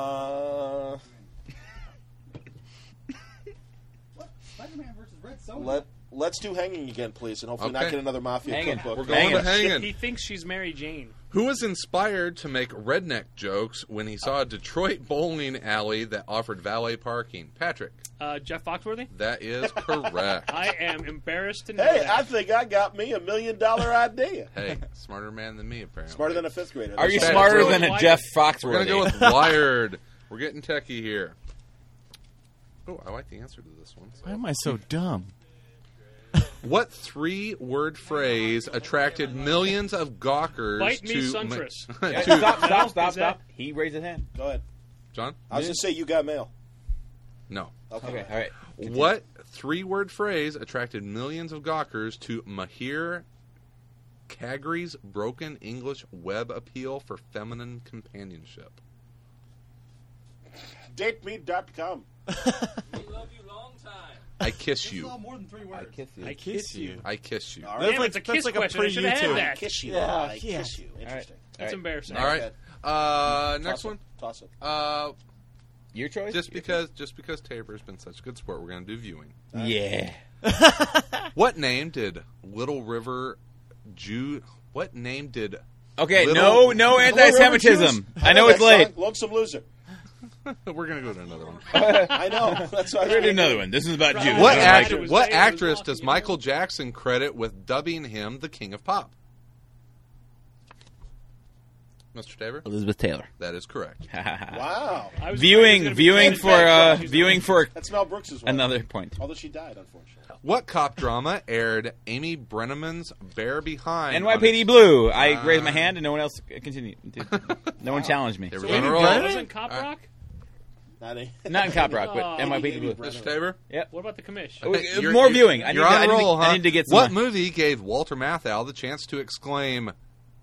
Speaker 1: Spider-Man versus Red Sonja.
Speaker 3: Let's do Hanging again, please, and hopefully
Speaker 6: Okay.
Speaker 3: not get another Mafia
Speaker 8: Hanging.
Speaker 3: cookbook.
Speaker 6: We're going to Hanging.
Speaker 4: He thinks she's Mary Jane.
Speaker 6: Who was inspired to make redneck jokes when he saw a Detroit bowling alley that offered valet parking? Patrick.
Speaker 4: Jeff Foxworthy.
Speaker 6: That is correct.
Speaker 4: I am embarrassed to know
Speaker 3: Hey,
Speaker 4: that.
Speaker 3: I think I got me $1 million idea.
Speaker 6: Hey, smarter man than me, apparently.
Speaker 3: Smarter than a fifth grader.
Speaker 8: Are you
Speaker 6: That's
Speaker 8: smarter
Speaker 6: bad.
Speaker 8: than a Jeff Foxworthy?
Speaker 6: We're going to go with Wired. We're getting techie here. Oh, I like the answer to this one.
Speaker 5: Why am I so dumb?
Speaker 6: What three-word phrase attracted millions of gawkers
Speaker 4: Bite me,
Speaker 6: to...
Speaker 4: Suntress.
Speaker 8: Stop. He raised his hand.
Speaker 3: Go ahead.
Speaker 6: John?
Speaker 3: I was going to say you got mail.
Speaker 6: No.
Speaker 3: Okay.
Speaker 8: All right.
Speaker 6: What three-word phrase attracted millions of gawkers to Mahir Kagri's broken English web appeal for feminine companionship?
Speaker 3: DateMe.com.
Speaker 6: I kiss you.
Speaker 1: More than 3 words.
Speaker 4: I kiss you.
Speaker 6: I kiss you.
Speaker 3: All
Speaker 4: Damn,
Speaker 3: right.
Speaker 4: it's a kiss
Speaker 5: like a
Speaker 4: question. I should have had
Speaker 5: pre-YouTube.
Speaker 4: that.
Speaker 3: Kiss you.
Speaker 5: Yeah,
Speaker 3: I
Speaker 5: yeah.
Speaker 3: kiss you. Interesting.
Speaker 4: That's embarrassing.
Speaker 6: All right. Next one.
Speaker 3: Toss it.
Speaker 8: Your choice.
Speaker 6: Just because Tabor's been such a good sport, we're going to do viewing.
Speaker 8: Yeah.
Speaker 6: What name did Little River Jew? What name did?
Speaker 8: Okay.
Speaker 6: Little-
Speaker 8: No anti-Semitism. I know it's late.
Speaker 3: Lonesome Loser.
Speaker 6: We're going to go to another one.
Speaker 3: I know. That's why
Speaker 8: We're gonna do another one. This is about Jews.
Speaker 6: What
Speaker 8: I don't like
Speaker 6: actor?
Speaker 8: it.
Speaker 4: was
Speaker 6: What
Speaker 4: saying it was
Speaker 6: actress
Speaker 4: walking
Speaker 6: does
Speaker 4: in.
Speaker 6: Michael Jackson credit with dubbing him the King of Pop? Mr. Tabor?
Speaker 8: Elizabeth Taylor.
Speaker 6: That is correct.
Speaker 3: Wow.
Speaker 4: I was
Speaker 8: Viewing
Speaker 4: afraid it was gonna be
Speaker 8: viewing for
Speaker 3: That's Mel Brooks' wife.
Speaker 8: another point.
Speaker 3: Although she died, unfortunately.
Speaker 6: What cop drama aired Amy Brenneman's Bear Behind?
Speaker 8: NYPD Blue. I raised my hand and no one else continued. No one challenged me.
Speaker 6: They were
Speaker 3: Amy
Speaker 6: on a roll.
Speaker 3: Brenneman?
Speaker 4: Wasn't Cop Rock?
Speaker 3: Not any.
Speaker 8: Not in Cop Rock, but
Speaker 4: Oh,
Speaker 8: NYPD Blue.
Speaker 6: Mr. Tabor?
Speaker 4: What about the commish?
Speaker 6: You're-
Speaker 8: More viewing. I need
Speaker 6: You're
Speaker 8: to,
Speaker 6: on
Speaker 8: I
Speaker 6: a
Speaker 8: need to-
Speaker 6: roll, huh?
Speaker 8: I need to get some.
Speaker 6: What movie gave Walter Matthau the chance to exclaim,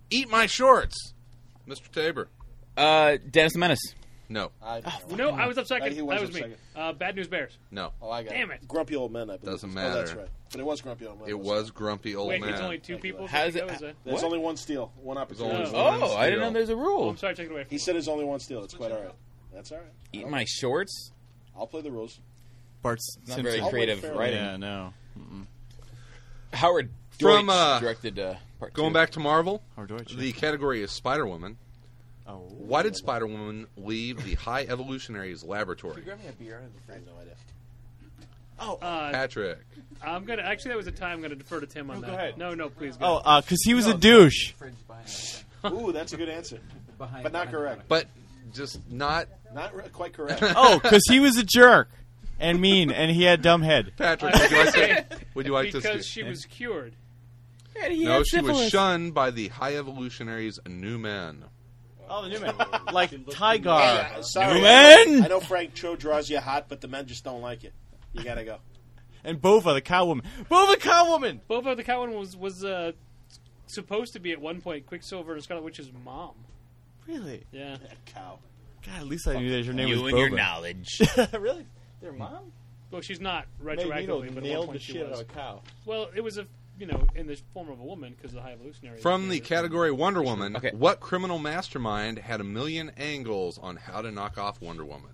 Speaker 6: Eat my shorts. Mr. Tabor.
Speaker 8: Dennis the Menace.
Speaker 6: No.
Speaker 4: No, I was up second.
Speaker 3: He was
Speaker 4: That was
Speaker 3: up
Speaker 4: me.
Speaker 3: second.
Speaker 4: Bad News Bears.
Speaker 6: No.
Speaker 3: Oh, I got
Speaker 4: Damn it.
Speaker 3: Grumpy Old Men, I believe.
Speaker 6: Doesn't
Speaker 3: Oh, that's
Speaker 6: matter.
Speaker 3: right. But it was Grumpy Old Men.
Speaker 6: It was Grumpy Old
Speaker 4: Wait,
Speaker 6: Man.
Speaker 4: it's only two people?
Speaker 8: How is
Speaker 4: That
Speaker 8: it-
Speaker 4: was a-
Speaker 3: There's
Speaker 8: What?
Speaker 3: only one steal. One opportunity.
Speaker 6: There's
Speaker 3: Oh,
Speaker 6: only
Speaker 8: Oh, I didn't know there's a
Speaker 4: Oh,
Speaker 8: rule.
Speaker 4: I'm sorry, take it away.
Speaker 3: he said there's only one steal. It's quite all right. That's all right.
Speaker 8: Eat my shorts.
Speaker 3: I'll play the rules.
Speaker 5: Bart
Speaker 8: Not
Speaker 5: Simpson.
Speaker 8: very
Speaker 3: I'll
Speaker 8: creative
Speaker 3: wait fairly.
Speaker 8: writing.
Speaker 5: Yeah, no.
Speaker 8: Howard
Speaker 6: From,
Speaker 8: Deutsch directed part
Speaker 6: Going
Speaker 8: 2.
Speaker 6: back to Marvel,
Speaker 5: Or do I check?
Speaker 6: the category is Spider-Woman.
Speaker 5: Oh.
Speaker 6: Why did Spider-Woman leave the High Evolutionaries laboratory?
Speaker 3: I have no idea.
Speaker 6: Patrick.
Speaker 4: I'm gonna actually. That was a tie. I'm gonna defer to Tim on that.
Speaker 5: go ahead.
Speaker 4: No, please go.
Speaker 5: Oh, because he was a douche.
Speaker 3: Ooh, that's a good answer. But not correct.
Speaker 6: But just not...
Speaker 3: Not quite correct.
Speaker 5: Oh, because he was a jerk and mean, and he had dumb head.
Speaker 6: Patrick, would you like to...
Speaker 4: because she was cured.
Speaker 6: No, she was shunned by the High Evolutionaries' new men.
Speaker 5: Oh, the new man. Like Tiger.
Speaker 3: Hey, sorry.
Speaker 5: Men!
Speaker 3: I know Frank Cho draws you hot, but the men just don't like it. You gotta go.
Speaker 5: And Bova, the cowwoman. Bova, cowwoman!
Speaker 4: Boba the Cowman was supposed to be at one point Quicksilver and Scarlet Witch's mom.
Speaker 5: Really?
Speaker 4: Yeah.
Speaker 3: That cow.
Speaker 5: God, at least I knew that her name was
Speaker 8: You
Speaker 5: Boba.
Speaker 8: and your knowledge.
Speaker 5: Really? Their mom?
Speaker 4: Well, she's not retroactively, but at one point she was.
Speaker 5: cow.
Speaker 4: Well, it was in the form of a woman because of the High Evolutionary.
Speaker 6: From the category Wonder Woman,
Speaker 8: Okay.
Speaker 6: what criminal mastermind had a million angles on how to knock off Wonder Woman?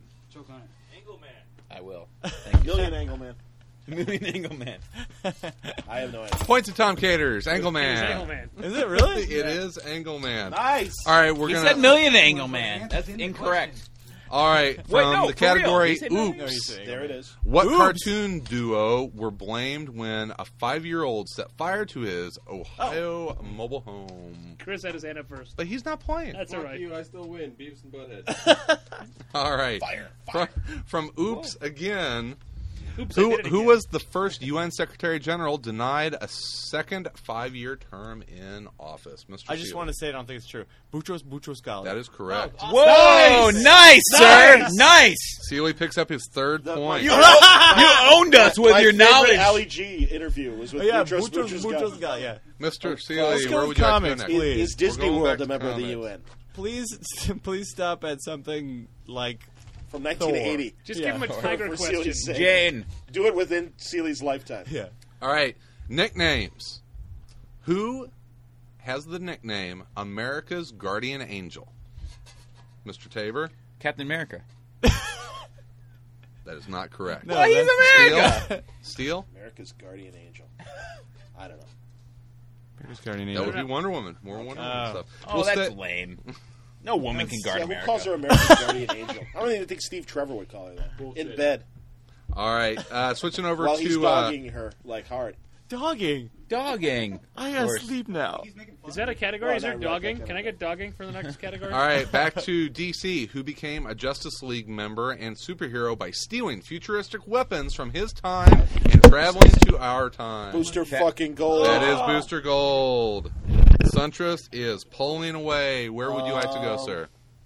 Speaker 8: I will.
Speaker 3: Million Angle Man.
Speaker 8: Million Angle Man.
Speaker 3: I have no idea.
Speaker 6: Points to Tom Caters, Angleman.
Speaker 4: Angleman.
Speaker 5: Is it really?
Speaker 6: It is Angleman.
Speaker 3: Nice.
Speaker 6: All right, we're
Speaker 8: He
Speaker 6: gonna.
Speaker 8: said Million Angle Man. That's incorrect.
Speaker 6: All right, from
Speaker 8: Wait, no,
Speaker 6: the
Speaker 8: for real.
Speaker 6: category
Speaker 8: He said Million.
Speaker 5: No, you
Speaker 6: Oops.
Speaker 5: say
Speaker 3: There it is.
Speaker 6: What
Speaker 5: Oops.
Speaker 6: cartoon duo were blamed when a 5-year-old set fire to his Ohio mobile home?
Speaker 4: Chris had his hand up first.
Speaker 6: But he's not playing.
Speaker 4: That's all right.
Speaker 9: I still win. Beavis and Butthead.
Speaker 6: All right. From Oops again.
Speaker 4: Oops, I did it
Speaker 6: Who
Speaker 4: again.
Speaker 6: was the first UN Secretary General denied a second 5-year term in office? Mr.
Speaker 5: I just
Speaker 6: Seeley.
Speaker 5: want to say I don't think it's true. Boutros Ghali.
Speaker 6: That is correct.
Speaker 8: Whoa, nice, sir. Nice.
Speaker 6: Seeley picks up his third point.
Speaker 8: You owned us with
Speaker 3: My
Speaker 8: your
Speaker 3: favorite
Speaker 8: knowledge.
Speaker 3: Ali G interview was with
Speaker 5: Yeah,
Speaker 3: Boutros
Speaker 5: Boutros
Speaker 3: Ghali.
Speaker 5: Ghali, yeah.
Speaker 6: Mr.
Speaker 5: let's
Speaker 6: Seeley,
Speaker 5: go
Speaker 6: where
Speaker 5: with
Speaker 6: would you like
Speaker 5: comics,
Speaker 6: to go next?
Speaker 5: please.
Speaker 3: Is Disney
Speaker 6: We're going
Speaker 3: World
Speaker 6: back
Speaker 3: a member
Speaker 6: to
Speaker 3: of the
Speaker 6: comics.
Speaker 3: UN?
Speaker 5: Please stop at something like
Speaker 3: From 1980.
Speaker 4: Just
Speaker 5: Yeah.
Speaker 4: give him a tiger
Speaker 3: For
Speaker 4: question.
Speaker 3: Seeley's sake.
Speaker 8: Jane.
Speaker 3: Do it within Seeley's lifetime.
Speaker 5: yeah.
Speaker 6: All right, nicknames. Who has the nickname America's Guardian Angel? Mr. Tabor?
Speaker 8: Captain America.
Speaker 6: That is not correct.
Speaker 5: No,
Speaker 8: Well, he's
Speaker 5: that's-
Speaker 8: America.
Speaker 6: Steel?
Speaker 3: America's Guardian Angel. I don't know.
Speaker 6: That would be Wonder Woman. More Wonder Woman
Speaker 5: Oh.
Speaker 6: stuff.
Speaker 8: Oh,
Speaker 6: We'll
Speaker 8: that's
Speaker 6: stay-
Speaker 8: lame. No woman can guard
Speaker 3: Yeah,
Speaker 8: America.
Speaker 3: who calls her America's Guardian Angel? I don't even think Steve Trevor would call her that. In bed.
Speaker 6: All right, switching over
Speaker 3: While he's
Speaker 6: to
Speaker 3: dogging her, like, hard.
Speaker 5: Dogging.
Speaker 8: Dogging.
Speaker 5: I
Speaker 8: Of
Speaker 5: gotta
Speaker 8: course.
Speaker 5: sleep now.
Speaker 4: Is that a category?
Speaker 3: Oh,
Speaker 4: Is there
Speaker 3: not
Speaker 4: dogging?
Speaker 3: right,
Speaker 4: Can I get dogging for the next category?
Speaker 6: all right, back to DC, who became a Justice League member and superhero by stealing futuristic weapons from his time and traveling to our time.
Speaker 3: Booster fucking gold.
Speaker 6: That is Booster Gold. Suntress is pulling away. Where would you like to go, sir?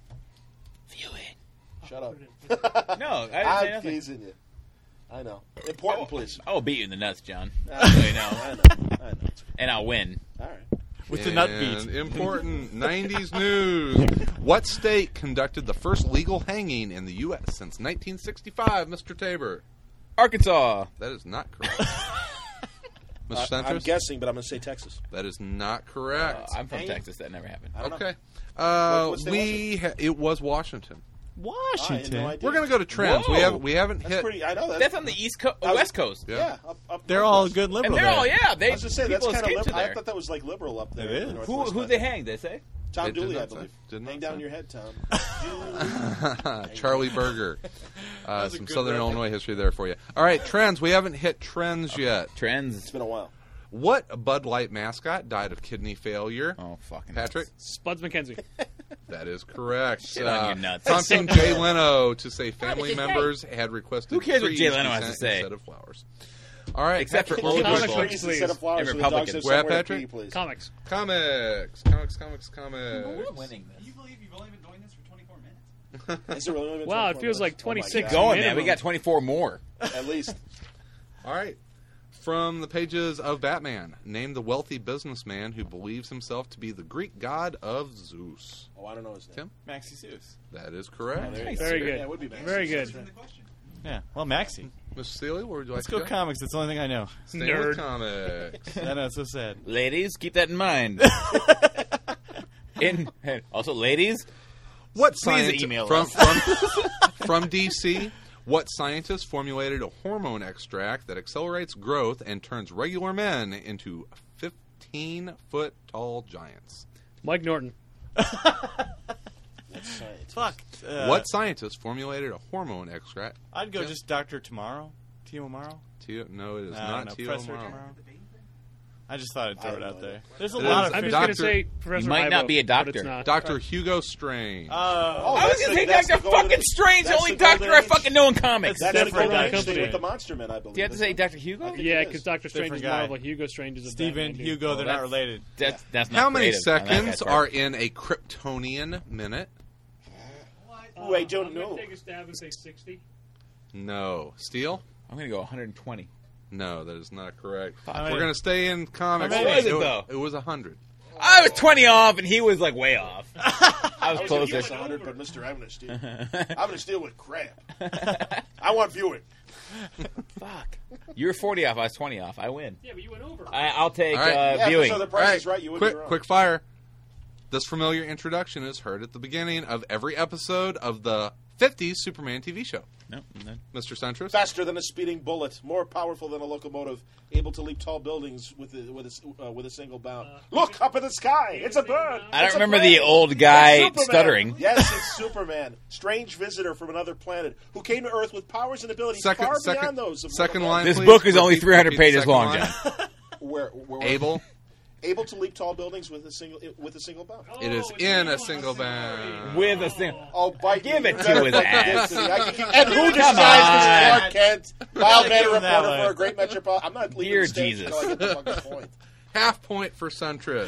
Speaker 3: Shut up.
Speaker 8: No, I didn't say
Speaker 3: I'm
Speaker 8: nothing.
Speaker 3: teasing you. I know. Important, please.
Speaker 8: I will beat you in the nuts, John.
Speaker 3: I
Speaker 8: So you know.
Speaker 3: know.
Speaker 8: And I'll win.
Speaker 3: All right.
Speaker 5: With the nut
Speaker 6: And
Speaker 5: beat.
Speaker 6: important 90s news. What state conducted the first legal hanging in the U.S. since 1965, Mr. Tabor?
Speaker 8: Arkansas.
Speaker 6: That is not correct. Mr.
Speaker 3: I'm
Speaker 6: Centris?
Speaker 3: guessing, but I'm going to say Texas.
Speaker 6: That is not correct.
Speaker 8: I'm from Texas. That never happened.
Speaker 3: I don't know.
Speaker 6: Okay.
Speaker 3: What state
Speaker 6: It was Washington.
Speaker 3: I had no idea.
Speaker 6: We're going to go to trends.
Speaker 8: Whoa.
Speaker 6: We haven't
Speaker 3: That's
Speaker 6: hit.
Speaker 3: pretty. I know that.
Speaker 8: That's on the East Coast,
Speaker 3: I was-
Speaker 8: West Coast.
Speaker 3: Yeah. Up
Speaker 5: They're
Speaker 3: north.
Speaker 5: all good
Speaker 8: And
Speaker 5: liberal
Speaker 8: they're
Speaker 5: there.
Speaker 8: all, yeah. They,
Speaker 3: I was just saying that's
Speaker 8: people
Speaker 3: kind of
Speaker 8: escape to
Speaker 3: liberal. I
Speaker 8: there.
Speaker 3: thought that was like liberal up there.
Speaker 5: It
Speaker 3: in
Speaker 5: is.
Speaker 3: the
Speaker 8: Who
Speaker 3: Northwest.
Speaker 8: they hang? They say.
Speaker 3: Tom
Speaker 6: It did
Speaker 3: Dooley, I
Speaker 6: not say.
Speaker 3: believe.
Speaker 6: Did not
Speaker 3: Hang down
Speaker 6: say.
Speaker 3: your head, Tom.
Speaker 6: Charlie Berger.
Speaker 5: a
Speaker 6: Some
Speaker 5: good
Speaker 6: Southern
Speaker 5: reference.
Speaker 6: Illinois history there for you. All right, trends. We haven't hit trends yet.
Speaker 8: Trends.
Speaker 3: It's been a while.
Speaker 6: What Bud Light mascot died of kidney failure?
Speaker 8: Oh fucking
Speaker 6: Patrick?
Speaker 4: Spuds McKenzie.
Speaker 6: That is correct.
Speaker 8: Shit on your nuts.
Speaker 6: Prompting Jay Leno to say family
Speaker 8: he say?
Speaker 6: members had requested
Speaker 8: Who cares what
Speaker 6: trees
Speaker 8: Jay Leno
Speaker 6: be
Speaker 8: has to
Speaker 6: sent
Speaker 8: say?
Speaker 6: instead of flowers. All right,
Speaker 8: Except for
Speaker 6: Patrick, where would you
Speaker 8: comic
Speaker 6: like to
Speaker 8: books.
Speaker 6: go?
Speaker 3: Trees instead of flowers,
Speaker 8: And
Speaker 3: so the dogs
Speaker 8: Republicans.
Speaker 3: have
Speaker 6: Where at,
Speaker 3: somewhere to
Speaker 6: Patrick?
Speaker 3: pee, please.
Speaker 4: Comics.
Speaker 6: Comics.
Speaker 8: winning
Speaker 1: Can you believe you've only been doing this for 24 minutes?
Speaker 3: Has it really only been
Speaker 4: Wow, it
Speaker 3: 24
Speaker 4: feels like
Speaker 3: minutes? Oh my
Speaker 4: 26
Speaker 3: God.
Speaker 8: Going, man.
Speaker 4: minimum.
Speaker 8: We got 24 more.
Speaker 3: At least.
Speaker 6: All right. From the pages of Batman, name the wealthy businessman who believes himself to be the Greek god of Zeus.
Speaker 3: Oh, I don't know his name.
Speaker 6: Tim?
Speaker 5: Maxie Zeus.
Speaker 6: That is correct.
Speaker 4: Very good.
Speaker 3: Yeah, it would be Max.
Speaker 4: Very good.
Speaker 5: Yeah. Well, Maxie.
Speaker 6: Mr. Steely, where would you like
Speaker 5: Let's
Speaker 6: to
Speaker 5: go
Speaker 6: go?
Speaker 5: comics. That's the only thing I know.
Speaker 6: Stay with comics.
Speaker 5: I know, it's so sad.
Speaker 8: Ladies, keep that in mind. Also, ladies,
Speaker 6: What
Speaker 8: Please
Speaker 6: science
Speaker 8: email
Speaker 6: from,
Speaker 8: us.
Speaker 6: from DC? What scientist formulated a hormone extract that accelerates growth and turns regular men into 15-foot tall giants?
Speaker 4: Mike Norton.
Speaker 5: Fuck.
Speaker 6: What scientist formulated a hormone extract?
Speaker 5: I'd go just Dr. Tomorrow. Tio Amaro.
Speaker 6: No, it is
Speaker 5: I don't
Speaker 6: not
Speaker 5: know,
Speaker 6: Tio
Speaker 5: Professor
Speaker 6: Amaro.
Speaker 5: Tomorrow. I just thought I'd throw
Speaker 3: I
Speaker 5: it
Speaker 3: have
Speaker 5: out
Speaker 3: no
Speaker 5: there.
Speaker 3: idea.
Speaker 5: There's a
Speaker 6: It
Speaker 5: lot
Speaker 6: is
Speaker 5: of
Speaker 4: I'm just
Speaker 6: Doctor-
Speaker 4: going to say Professor
Speaker 8: might not
Speaker 4: Ivo,
Speaker 8: be a
Speaker 4: but
Speaker 8: doctor.
Speaker 4: it's not.
Speaker 6: Dr. Hugo Strange.
Speaker 3: Oh,
Speaker 8: I was
Speaker 3: that's
Speaker 8: going to
Speaker 3: the-
Speaker 8: say
Speaker 3: that's
Speaker 8: Dr.
Speaker 3: the golden
Speaker 8: fucking
Speaker 3: age.
Speaker 8: Strange, the
Speaker 3: That's
Speaker 8: only
Speaker 3: the golden
Speaker 8: doctor I
Speaker 3: age.
Speaker 8: fucking know in comics.
Speaker 3: That's the
Speaker 4: different
Speaker 3: golden age
Speaker 4: company.
Speaker 3: with the Monster Men, I believe.
Speaker 8: Do you have to say Dr. Hugo?
Speaker 3: think
Speaker 4: Yeah,
Speaker 3: it
Speaker 4: because
Speaker 3: is.
Speaker 4: Dr. Strange
Speaker 5: Different
Speaker 4: is
Speaker 5: guy.
Speaker 4: Marvel. Hugo Strange is a
Speaker 5: Stephen,
Speaker 4: Batman dude.
Speaker 5: Hugo, they're not related.
Speaker 8: That's not
Speaker 6: How many
Speaker 8: creative on that guy's
Speaker 6: seconds
Speaker 8: part.
Speaker 6: are in a Kryptonian minute?
Speaker 3: Ooh, I don't
Speaker 4: I'm
Speaker 3: know.
Speaker 4: going to take a stab and say 60.
Speaker 6: No. Steel?
Speaker 8: I'm going to go 120.
Speaker 6: No, that is not correct.
Speaker 5: many-
Speaker 6: We're going to stay in comics.
Speaker 5: How many
Speaker 8: was it, though?
Speaker 6: It was 100.
Speaker 8: I was 20 off, and he was like way off. I was
Speaker 3: I was
Speaker 8: closer.
Speaker 3: against 100, but Mister, I'm going to steal. I'm going to steal with crap. I want viewing.
Speaker 8: Fuck. You were 40 off. I was 20 off. I win.
Speaker 4: Yeah, but you went over.
Speaker 8: I'll take
Speaker 6: All right.
Speaker 3: Yeah,
Speaker 8: viewing.
Speaker 3: so the
Speaker 6: All
Speaker 3: price
Speaker 6: right,
Speaker 3: is right. You would be wrong.
Speaker 6: quick fire. This familiar introduction is heard at the beginning of every episode of the 50s Superman TV show.
Speaker 8: No, no.
Speaker 6: Mr. Centris?
Speaker 3: Faster than a speeding bullet, more powerful than a locomotive, able to leap tall buildings with a single bound. Look up in the sky! It's a bird!
Speaker 8: I don't
Speaker 3: It's a
Speaker 8: remember
Speaker 3: plane!
Speaker 8: the old guy
Speaker 3: It's Superman!
Speaker 8: stuttering.
Speaker 3: Yes, it's Superman, strange visitor from another planet who came to Earth with powers and abilities far beyond those of
Speaker 6: second
Speaker 3: mortal
Speaker 6: line.
Speaker 3: man.
Speaker 8: This
Speaker 6: please.
Speaker 8: book is only
Speaker 6: Repeat
Speaker 8: 300
Speaker 6: the
Speaker 8: pages
Speaker 6: second
Speaker 8: long,
Speaker 6: line.
Speaker 8: John.
Speaker 3: Where able to leap tall buildings with a single bound.
Speaker 6: It is in a single bound.
Speaker 8: With a single.
Speaker 3: Oh, bite
Speaker 8: Give
Speaker 3: me.
Speaker 8: it
Speaker 3: You
Speaker 8: to
Speaker 3: better
Speaker 8: his
Speaker 3: fucking
Speaker 8: ass.
Speaker 3: give it to me. I can keep- and who
Speaker 8: Come
Speaker 3: disguised as
Speaker 8: on.
Speaker 3: Clark Kent? Mild mannered
Speaker 5: give him that
Speaker 3: reporter
Speaker 5: one.
Speaker 3: for a great metropolitan. I'm not leaving
Speaker 8: Dear
Speaker 3: the stage
Speaker 8: Jesus.
Speaker 3: until I get the fucking point.
Speaker 6: Half point for Centris.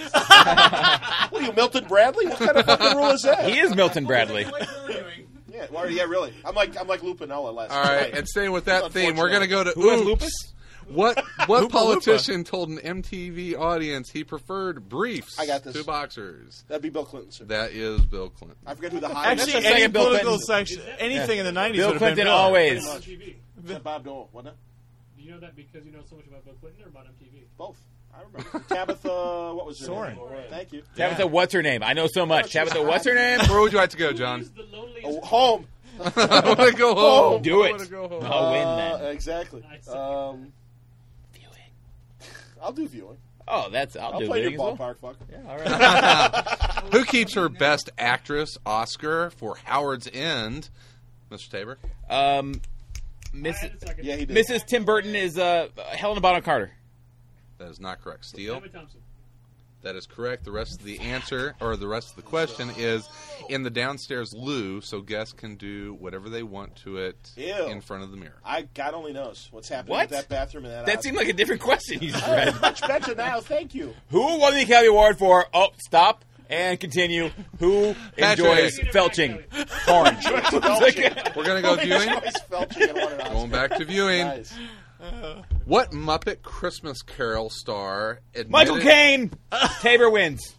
Speaker 3: What are you, Milton Bradley? What kind of fucking rule is that?
Speaker 8: He is Milton Bradley.
Speaker 3: Yeah, well, yeah, really. I'm like Lupinella last
Speaker 6: All right,
Speaker 3: night.
Speaker 6: and staying with that theme, we're going to go to
Speaker 8: Who has
Speaker 6: Oops.
Speaker 8: lupus?
Speaker 6: What politician told an MTV audience he preferred briefs
Speaker 3: I got this.
Speaker 6: to boxers?
Speaker 3: That'd be Bill Clinton, sir.
Speaker 6: That is Bill Clinton.
Speaker 3: I forget who the high
Speaker 5: Actually,
Speaker 8: That's the
Speaker 5: any
Speaker 8: second Bill
Speaker 5: political
Speaker 8: Clinton.
Speaker 5: section, anything in the 90s
Speaker 8: Bill
Speaker 5: would have been
Speaker 8: Clinton
Speaker 5: Bill.
Speaker 8: always.
Speaker 4: On TV.
Speaker 3: Is that Bob Dole? What now?
Speaker 4: Do you know that because you know so much about Bill Clinton or about MTV?
Speaker 3: Both. I remember. Tabitha, what was her
Speaker 5: Soren.
Speaker 3: name? Thank you.
Speaker 8: Tabitha, what's her name? I know so much.
Speaker 3: she was
Speaker 8: Tabitha,
Speaker 3: hot.
Speaker 8: what's her name?
Speaker 6: Where would you like to go, John?
Speaker 4: Who's the loneliest
Speaker 3: Oh, home.
Speaker 6: I want to go home.
Speaker 8: Do
Speaker 6: I
Speaker 8: it.
Speaker 6: wanna go home.
Speaker 8: I'll win then.
Speaker 3: Exactly.
Speaker 4: Nice.
Speaker 8: Viewing.
Speaker 3: I'll do viewing.
Speaker 8: Oh, I'll
Speaker 3: I'll
Speaker 8: do
Speaker 3: play your
Speaker 8: viewing as well.
Speaker 3: ballpark, fuck.
Speaker 8: Yeah, all right.
Speaker 6: Who keeps her Best Actress Oscar for Howard's End? Mr. Tabor?
Speaker 8: Miss,
Speaker 4: I had a second.
Speaker 3: Yeah, he did.
Speaker 8: Mrs. Tim Burton is Helena Bonham Carter.
Speaker 6: That is not correct. Steele?
Speaker 4: Emma Thompson.
Speaker 6: That is correct. The rest of the answer, or the rest of the question, is in the downstairs loo, so guests can do whatever they want to it
Speaker 3: Ew.
Speaker 6: in front of the mirror.
Speaker 3: God only knows what's happening
Speaker 8: What?
Speaker 3: with that bathroom and that.
Speaker 8: That seemed like a different question you just read.
Speaker 3: much better now. Thank you.
Speaker 8: Who won the Academy Award for? Oh, stop and continue. Who enjoys
Speaker 6: Patrick.
Speaker 8: felching porn?
Speaker 6: We're going to go viewing.
Speaker 3: Choice Felching and won an Oscar.
Speaker 6: Going back to viewing.
Speaker 3: Nice.
Speaker 6: What Muppet Christmas Carol star admitted...
Speaker 8: Michael Caine. Tabor wins.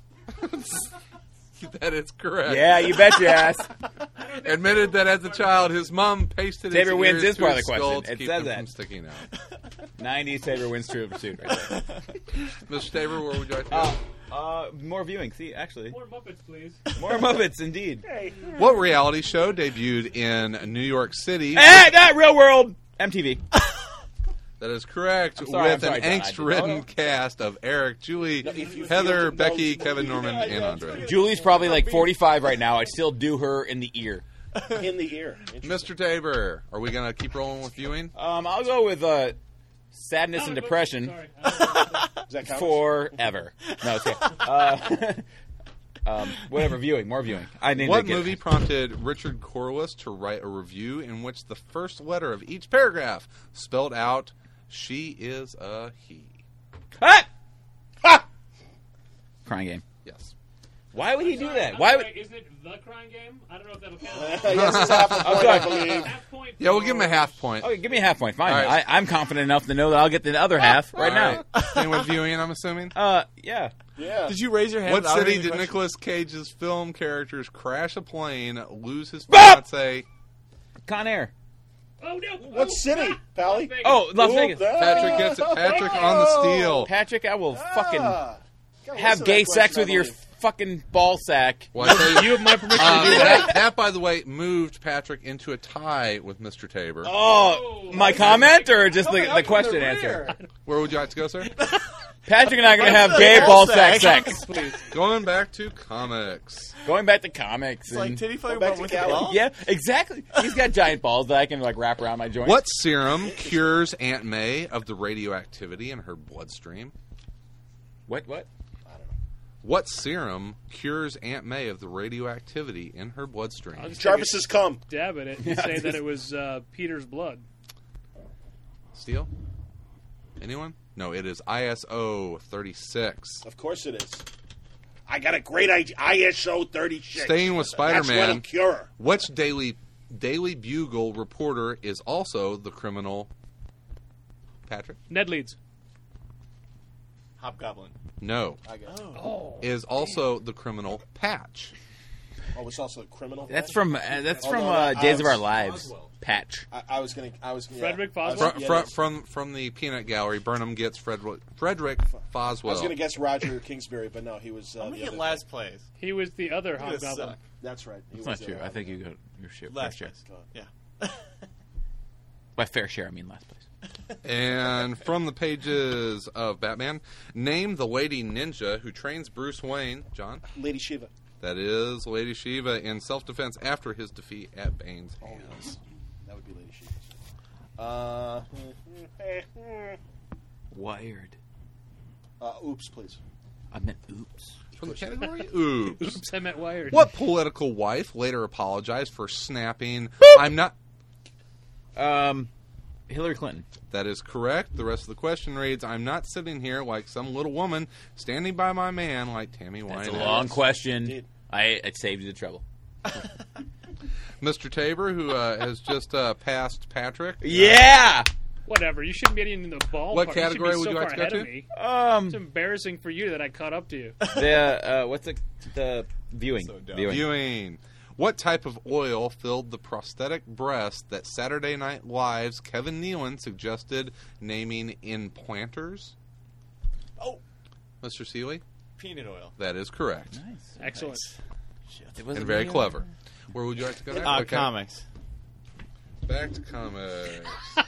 Speaker 6: That is correct.
Speaker 8: Yeah, you bet your ass.
Speaker 6: Admitted that as a child, his mom pasted
Speaker 8: Tabor
Speaker 6: his
Speaker 8: wins
Speaker 6: ears
Speaker 8: this
Speaker 6: to
Speaker 8: part of
Speaker 6: his
Speaker 8: the question.
Speaker 6: skull to
Speaker 8: It
Speaker 6: keep
Speaker 8: says
Speaker 6: them
Speaker 8: that.
Speaker 6: from sticking out.
Speaker 8: 90s Tabor wins True Pursuit right there.
Speaker 6: Mr. Tabor, where would you like to go?
Speaker 8: More viewing. See, actually.
Speaker 4: More Muppets, please.
Speaker 8: More Muppets, indeed.
Speaker 6: What reality show debuted in New York City?
Speaker 8: Hey, that Real World. MTV.
Speaker 6: That is correct.
Speaker 8: sorry,
Speaker 6: with
Speaker 8: I'm sorry,
Speaker 6: an
Speaker 8: John. I
Speaker 6: angst-ridden
Speaker 8: didn't-
Speaker 6: cast of Eric, Julie,
Speaker 3: if you
Speaker 6: Heather,
Speaker 3: feel the
Speaker 6: Becky,
Speaker 3: nose-
Speaker 6: Kevin, Norman, and Andre.
Speaker 8: Julie's probably like 45 right now. I'd still do her in the ear.
Speaker 3: In the ear.
Speaker 6: Mr. Tabor, are we going to keep rolling with viewing?
Speaker 8: I'll go with sadness and depression
Speaker 4: Sorry.
Speaker 3: Does that count?
Speaker 8: forever. No, it's okay. Whatever, viewing. More viewing. I need
Speaker 6: What
Speaker 8: to get
Speaker 6: movie prompted Richard Corliss to write a review in which the first letter of each paragraph spelled out, "She is a he"?
Speaker 8: Ah! Crying Game.
Speaker 6: Yes.
Speaker 8: Why would he do that?
Speaker 4: I'm
Speaker 8: Why
Speaker 4: sorry,
Speaker 8: would...
Speaker 4: Isn't it the Crying Game? I don't know if that'll count.
Speaker 3: Yes, it's half a point, I
Speaker 8: sorry.
Speaker 3: believe.
Speaker 4: Half point
Speaker 6: Yeah, we'll give him a half point.
Speaker 8: Okay, give me a half point. Fine.
Speaker 6: All right.
Speaker 8: I'm confident enough to know that I'll get the other half right now.
Speaker 6: Same with viewing, I'm assuming.
Speaker 8: Yeah.
Speaker 3: Yeah.
Speaker 5: Did you raise your hand?
Speaker 6: What
Speaker 5: without
Speaker 6: city
Speaker 5: hearing the
Speaker 6: did
Speaker 5: question?
Speaker 6: Nicolas Cage's film characters crash a plane, lose his fiance?
Speaker 8: Con Air.
Speaker 4: Oh no!
Speaker 3: What city, Pally?
Speaker 8: Oh, Las
Speaker 3: Ooh,
Speaker 8: Vegas.
Speaker 6: Patrick gets it. Patrick on the steal.
Speaker 8: Patrick, I will fucking
Speaker 3: Gotta
Speaker 8: have
Speaker 3: listen to
Speaker 8: gay
Speaker 3: that
Speaker 8: sex
Speaker 3: question,
Speaker 8: with
Speaker 3: I
Speaker 8: your
Speaker 3: believe.
Speaker 8: fucking ball sack.
Speaker 6: Well, I tell
Speaker 4: You have my permission to do that.
Speaker 6: that, by the way, moved Patrick into a tie with Mr. Tabor.
Speaker 8: Oh, my comment or just the question answer?
Speaker 6: Where would you like to go, sir?
Speaker 8: Patrick and I are going to have gay ball sack sex.
Speaker 4: Please.
Speaker 6: Going back to comics.
Speaker 8: Going back to comics.
Speaker 5: It's like
Speaker 8: and-
Speaker 5: titty fucking
Speaker 3: back
Speaker 5: but
Speaker 3: to
Speaker 5: with the
Speaker 3: Cali.
Speaker 5: ball?
Speaker 8: yeah, exactly. He's got giant balls that I can like wrap around my joint.
Speaker 6: What serum cures Aunt May of the radioactivity in her bloodstream?
Speaker 8: What?
Speaker 6: What serum cures Aunt May of the radioactivity in her bloodstream?
Speaker 4: I'll just
Speaker 3: Jarvis has come.
Speaker 4: dab at it and say that it was Peter's blood.
Speaker 6: Steel? Anyone? No, it is ISO 36.
Speaker 3: Of course it is. I got a great idea. ISO 36.
Speaker 6: Staying with
Speaker 3: That's what'll
Speaker 6: Spider-Man,
Speaker 3: cure her.
Speaker 6: which Daily Bugle reporter is also the criminal? Patrick?
Speaker 4: Ned Leeds.
Speaker 5: Hobgoblin.
Speaker 6: No.
Speaker 3: I guess.
Speaker 6: Is also the criminal Patch.
Speaker 3: Oh, it's also a criminal.
Speaker 8: That's from
Speaker 3: no,
Speaker 8: Days of
Speaker 3: I
Speaker 8: Our
Speaker 3: was-
Speaker 8: Lives. Patch.
Speaker 3: I was gonna.
Speaker 4: Frederick
Speaker 3: yeah.
Speaker 4: Foswell?
Speaker 6: From the peanut gallery, Burnham gets Frederick Foswell.
Speaker 3: I was gonna guess Roger Kingsbury, but no, he was.
Speaker 5: I'm gonna
Speaker 3: the
Speaker 5: get
Speaker 3: other
Speaker 5: last place.
Speaker 4: He was the other
Speaker 5: You're gonna
Speaker 4: Hobgoblin.
Speaker 5: suck.
Speaker 3: That's right. He
Speaker 8: That's
Speaker 3: was
Speaker 8: not
Speaker 3: the
Speaker 8: true.
Speaker 3: other
Speaker 8: I think you got your share.
Speaker 5: Last
Speaker 8: fair share.
Speaker 5: place. Yeah.
Speaker 8: By fair share, I mean last place.
Speaker 6: And from the pages of Batman, name the lady ninja who trains Bruce Wayne. John?
Speaker 3: Lady Shiva.
Speaker 6: That is Lady Shiva in self-defense after his defeat at Bane's hands.
Speaker 3: That would be Lady Shiva.
Speaker 8: Wired.
Speaker 3: Oops, please.
Speaker 8: I meant oops.
Speaker 6: From the category? Oops.
Speaker 4: Oops, I meant Wired.
Speaker 6: What political wife later apologized for snapping, I'm not...
Speaker 8: Hillary Clinton.
Speaker 6: That is correct. The rest of the question reads, I'm not sitting here like some little woman standing by my man like Tammy Wynette.
Speaker 8: That's a long question.
Speaker 3: Indeed.
Speaker 8: I saved you the trouble.
Speaker 6: Mr. Tabor, who has just passed Patrick.
Speaker 8: Yeah.
Speaker 4: Whatever. You shouldn't be getting in the ball.
Speaker 6: What
Speaker 4: part.
Speaker 6: category
Speaker 4: you
Speaker 6: would
Speaker 4: should be
Speaker 6: you
Speaker 4: so
Speaker 6: like to
Speaker 4: far
Speaker 6: go
Speaker 4: ahead
Speaker 6: to?
Speaker 4: of me. It's embarrassing for you that I caught up to you.
Speaker 8: The what's the viewing?
Speaker 5: So dumb.
Speaker 6: Viewing. What type of oil filled the prosthetic breast that Saturday Night Live's Kevin Nealon suggested naming implanters?
Speaker 5: Oh,
Speaker 6: Mr. Seeley?
Speaker 5: peanut oil.
Speaker 6: That is correct.
Speaker 8: Nice.
Speaker 4: Excellent.
Speaker 8: It wasn't
Speaker 6: And very
Speaker 8: really-
Speaker 6: clever. Where would you like to go next? Okay.
Speaker 5: Comics.
Speaker 6: Back to comics.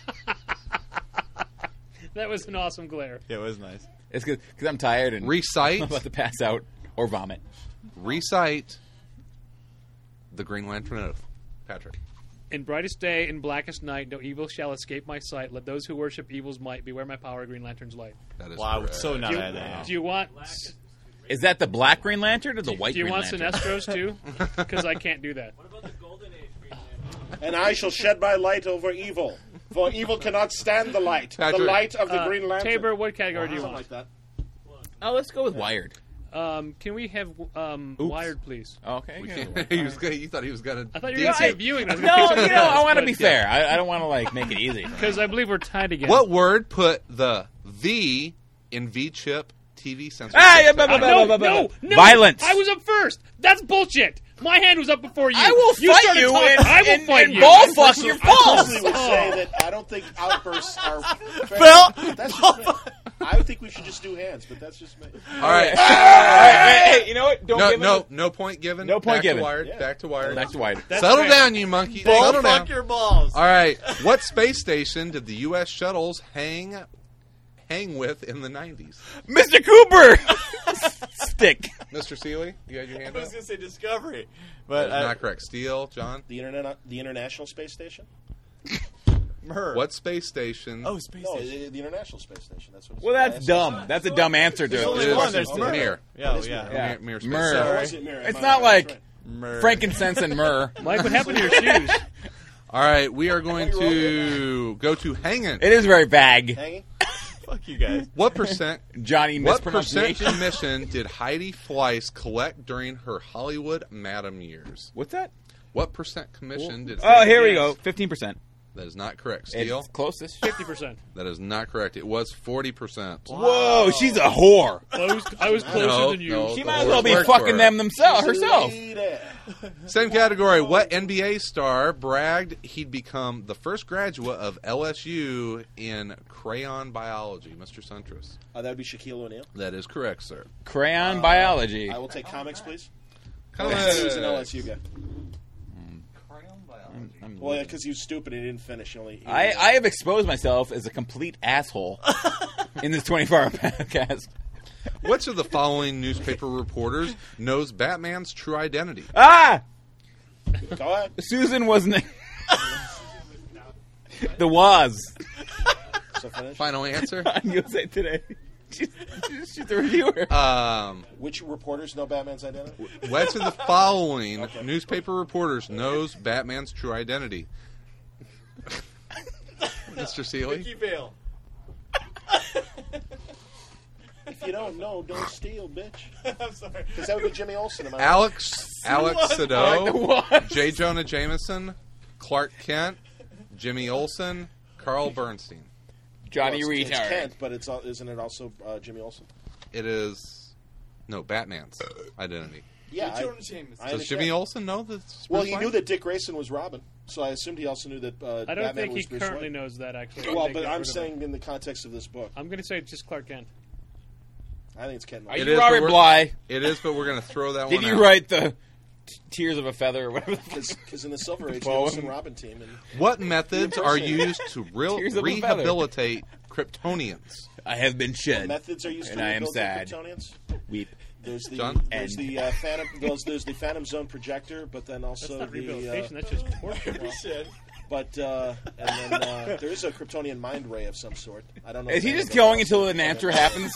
Speaker 4: That was an awesome glare.
Speaker 5: Yeah, it was nice.
Speaker 8: It's because I'm tired and
Speaker 6: Recite.
Speaker 8: I'm about to pass out or vomit.
Speaker 6: Recite the Green Lantern Oath. Patrick.
Speaker 4: In brightest day, in blackest night, no evil shall escape my sight. Let those who worship evil's might beware my power, Green Lantern's light.
Speaker 6: That is
Speaker 5: Wow,
Speaker 6: correct.
Speaker 5: it's so not
Speaker 4: Do you,
Speaker 5: at that.
Speaker 4: do you want?
Speaker 8: Is that the black Green Lantern or the white
Speaker 4: Do you
Speaker 8: Green
Speaker 4: want
Speaker 8: Lantern?
Speaker 4: Sinestros too? Because I can't do that.
Speaker 3: And I shall shed my light over evil, for evil cannot stand the light.
Speaker 6: Patrick.
Speaker 3: The light of the Green Lantern.
Speaker 4: Tabor, what category do you
Speaker 3: Something
Speaker 4: want?
Speaker 3: like that.
Speaker 8: Oh, let's go with Wired.
Speaker 4: Can we have Wired, please?
Speaker 8: Oh, okay.
Speaker 6: We
Speaker 8: yeah.
Speaker 6: can't, he was gonna, you thought he was going to...
Speaker 4: I thought you were going to say viewing. I was gonna
Speaker 8: No,
Speaker 4: pick something
Speaker 8: I
Speaker 4: else,
Speaker 8: want to
Speaker 4: but-
Speaker 8: be fair. I don't want to like make it easy.
Speaker 4: Because I believe we're tied again.
Speaker 6: What word put the V in V-chip TV sensor?
Speaker 8: Ah,
Speaker 4: No,
Speaker 8: Violence.
Speaker 4: I was up first. That's bullshit. My hand was up before you.
Speaker 8: I will fight
Speaker 4: started
Speaker 8: you
Speaker 4: talking.
Speaker 8: and-
Speaker 4: I will
Speaker 8: and-
Speaker 4: fight
Speaker 8: and
Speaker 4: you.
Speaker 8: ball
Speaker 4: I'm
Speaker 8: fuck
Speaker 4: personally-
Speaker 8: your
Speaker 3: I
Speaker 8: balls.
Speaker 3: personally would say that I don't think outbursts are fair.
Speaker 5: Phil!
Speaker 3: That's just me. I would think we should just do hands, but that's just me.
Speaker 6: All right.
Speaker 8: Hey, you know what? Don't give
Speaker 6: No point given.
Speaker 8: No point
Speaker 6: Back
Speaker 8: given.
Speaker 6: To wired.
Speaker 3: Yeah.
Speaker 6: Back to wired.
Speaker 8: Back to Wired.
Speaker 6: Settle
Speaker 4: fair.
Speaker 6: down, you monkey.
Speaker 5: Ball
Speaker 6: Settle
Speaker 5: fuck
Speaker 6: down.
Speaker 5: your balls.
Speaker 6: All right. What space station did the U.S. shuttles hang with in the 90s?
Speaker 8: Mr. Cooper. Stick.
Speaker 6: Mr. Seeley, you had your hand
Speaker 5: I
Speaker 6: up?
Speaker 5: was going to say Discovery.
Speaker 6: That
Speaker 5: But
Speaker 6: is not correct. Steele, John?
Speaker 3: The International Space Station?
Speaker 5: Mer.
Speaker 6: What space station?
Speaker 5: Oh, Space
Speaker 3: No,
Speaker 5: Station.
Speaker 3: the International Space Station. That's what it's
Speaker 8: Well, that's
Speaker 3: ISS.
Speaker 8: dumb. That's a dumb answer to
Speaker 5: There's
Speaker 8: it.
Speaker 5: only
Speaker 6: It is
Speaker 5: one. There's
Speaker 3: Mir.
Speaker 6: Mir.
Speaker 5: Yeah,
Speaker 3: It is
Speaker 5: yeah.
Speaker 3: Mir.
Speaker 8: Yeah.
Speaker 6: Mir space
Speaker 8: Mer.
Speaker 3: So
Speaker 6: station.
Speaker 3: it wasn't Mir.
Speaker 8: It's
Speaker 3: Am
Speaker 8: not
Speaker 3: I-
Speaker 8: like
Speaker 3: that's right.
Speaker 5: Mer.
Speaker 8: frankincense and myrrh.
Speaker 4: Mike, what happened to your shoes?
Speaker 6: All right, we are going to go to hanging.
Speaker 8: It is very vague.
Speaker 3: Hanging?
Speaker 5: Fuck you guys.
Speaker 6: What percent?
Speaker 8: Johnny
Speaker 6: What percent
Speaker 8: mispronunciation.
Speaker 6: commission did Heidi Fleiss collect during her Hollywood Madam years?
Speaker 8: What's that?
Speaker 6: What percent commission did?
Speaker 8: Oh, here we
Speaker 4: Yes.
Speaker 8: go. 15%.
Speaker 6: That is not correct. Steele?
Speaker 8: It's closest.
Speaker 4: 50%.
Speaker 6: That is not correct. It was 40%.
Speaker 8: Whoa, she's a whore.
Speaker 4: I was closer
Speaker 6: No,
Speaker 4: than you.
Speaker 6: no.
Speaker 8: She
Speaker 6: The
Speaker 8: might as well be
Speaker 6: words
Speaker 8: fucking
Speaker 6: were-
Speaker 8: them herself.
Speaker 6: Same category. What NBA star bragged he'd become the first graduate of LSU in crayon biology? Mr. Centris.
Speaker 3: That would be Shaquille O'Neal.
Speaker 6: That is correct, sir.
Speaker 8: Crayon biology.
Speaker 3: I will take comics, please.
Speaker 6: Comics.
Speaker 3: He's an LSU guy.
Speaker 8: I'm
Speaker 3: Well, yeah, because he was stupid and he didn't finish.
Speaker 8: I have exposed myself as a complete asshole in this 24-hour podcast.
Speaker 6: Which of the following newspaper reporters knows Batman's true identity?
Speaker 8: Ah!
Speaker 3: Go ahead.
Speaker 8: Susan wasn't. The was.
Speaker 3: So finish.
Speaker 6: Final answer.
Speaker 8: On USA Today. She's the reviewer.
Speaker 3: Which reporters know Batman's identity?
Speaker 6: Which of the following newspaper reporters knows Batman's true identity? Mr. Seeley?
Speaker 5: Vale.
Speaker 3: If you don't know, don't steal, bitch.
Speaker 5: I'm sorry.
Speaker 3: Because that would be Jimmy Olsen. Am I right?
Speaker 6: Alex Sado,
Speaker 8: What?
Speaker 6: J. Jonah Jameson, Clark Kent, Jimmy Olsen, Carl Bernstein.
Speaker 8: Johnny
Speaker 3: Well, it's
Speaker 8: Retard.
Speaker 3: Kent, but isn't it also Jimmy Olsen?
Speaker 6: It is Batman's identity.
Speaker 3: Yeah. I
Speaker 5: Jameson.
Speaker 6: Does
Speaker 3: understand.
Speaker 6: Jimmy Olsen know this?
Speaker 3: Well, he knew that Dick Grayson was Robin, so I assumed he also knew that
Speaker 4: I don't
Speaker 3: Batman
Speaker 4: think he
Speaker 3: was Bruce
Speaker 4: currently
Speaker 3: Wayne.
Speaker 4: knows that, actually.
Speaker 3: Well,
Speaker 4: They
Speaker 3: but
Speaker 4: got
Speaker 3: I'm
Speaker 4: rid of it.
Speaker 3: saying in the context of this book,
Speaker 4: I'm going to say just Clark Kent.
Speaker 3: I think it's Kent.
Speaker 8: Are
Speaker 6: It
Speaker 8: you
Speaker 6: is,
Speaker 8: Robert
Speaker 6: but we're-
Speaker 8: Bly?
Speaker 6: It is, but we're going to throw that
Speaker 8: Did
Speaker 6: one
Speaker 8: you
Speaker 6: out.
Speaker 8: write the Tears of a Feather or whatever?
Speaker 3: Because in the Silver Age,
Speaker 8: Poem.
Speaker 3: he was some Robin team. And
Speaker 6: What methods are used to
Speaker 8: Tears of a Feather.
Speaker 6: rehabilitate Kryptonians?
Speaker 8: I have been
Speaker 3: what
Speaker 8: shed.
Speaker 3: methods are used
Speaker 8: And
Speaker 3: to
Speaker 8: I am
Speaker 3: rehabilitate
Speaker 8: sad.
Speaker 3: Kryptonians?
Speaker 8: Weep.
Speaker 3: There's the
Speaker 6: John?
Speaker 3: there's the Phantom there's the Phantom Zone projector, but then
Speaker 4: That's
Speaker 3: also
Speaker 4: not
Speaker 3: the
Speaker 4: rehabilitation. That's just torture.
Speaker 3: but and then there is a Kryptonian mind ray of some sort. I don't know.
Speaker 8: Is
Speaker 3: if
Speaker 8: he
Speaker 3: any
Speaker 8: just
Speaker 3: of those
Speaker 8: going
Speaker 3: also-
Speaker 8: until an answer happens?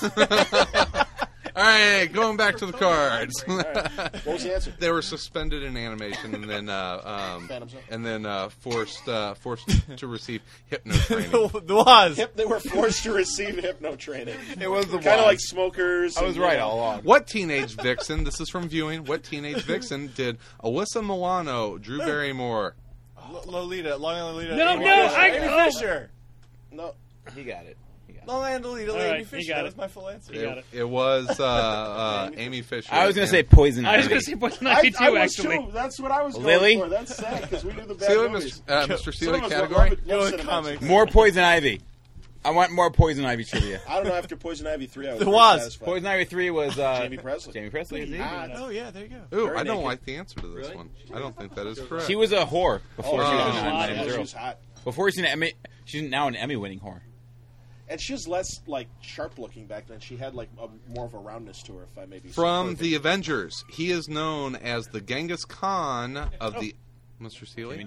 Speaker 6: All right, going back to the cards.
Speaker 3: What was the answer?
Speaker 6: They were suspended in animation and then
Speaker 3: Phantom Zone.
Speaker 6: forced to receive hypno training.
Speaker 5: The was.
Speaker 3: They were forced to receive hypno training.
Speaker 8: It was the
Speaker 3: Kind of like smokers.
Speaker 8: I was
Speaker 3: and,
Speaker 8: right all along.
Speaker 6: What teenage vixen? This is from Viewing. What teenage vixen did Alyssa Milano, Drew Barrymore?
Speaker 5: Lolita. Long Island Lolita.
Speaker 4: No,
Speaker 5: Amy
Speaker 4: no,
Speaker 5: Fisher.
Speaker 4: I-
Speaker 5: Amy
Speaker 4: oh.
Speaker 5: Fisher.
Speaker 3: No,
Speaker 8: He got it.
Speaker 5: Long Island Lolita.
Speaker 4: All
Speaker 5: Amy
Speaker 4: right,
Speaker 5: Fisher.
Speaker 4: you got
Speaker 5: That
Speaker 4: it.
Speaker 5: was my full answer.
Speaker 4: You got it.
Speaker 6: It was Amy Fisher.
Speaker 8: I was going to
Speaker 6: And-
Speaker 8: say Poison
Speaker 4: I was
Speaker 8: Ivy.
Speaker 4: going to say Poison Ivy too,
Speaker 3: was
Speaker 4: actually.
Speaker 3: too. That's what I was going
Speaker 8: Lily?
Speaker 3: for. That's sad because we knew the bad
Speaker 6: Seeley,
Speaker 3: movies.
Speaker 6: Mr.
Speaker 3: Some
Speaker 6: Seeley
Speaker 3: of us
Speaker 6: category.
Speaker 3: love
Speaker 5: Go with
Speaker 3: cinemax.
Speaker 5: comics.
Speaker 8: More Poison Ivy. I want more Poison Ivy trivia.
Speaker 3: I don't know. After Poison Ivy 3, I was
Speaker 5: The
Speaker 3: very
Speaker 5: Wasp.
Speaker 3: satisfied.
Speaker 8: Poison Ivy 3 was
Speaker 3: Jamie Presley.
Speaker 8: Jamie Presley. indeed.
Speaker 5: Oh, yeah, there you go.
Speaker 6: Ooh,
Speaker 3: Very
Speaker 6: I don't
Speaker 3: naked.
Speaker 6: like the answer to this one. I don't think that is correct.
Speaker 8: She was a whore before
Speaker 3: Oh,
Speaker 8: she was
Speaker 3: she
Speaker 8: a
Speaker 3: was hot.
Speaker 8: nominated
Speaker 3: Yeah, she
Speaker 8: girl.
Speaker 3: was hot.
Speaker 8: Before she's an Emmy, she's now an Emmy-winning whore.
Speaker 3: And she was less like sharp looking back then. She had like more of a roundness to her, if I may be.
Speaker 6: From
Speaker 3: perfect.
Speaker 6: the Avengers, he is known as the Genghis Khan of the. Mr. Seeley?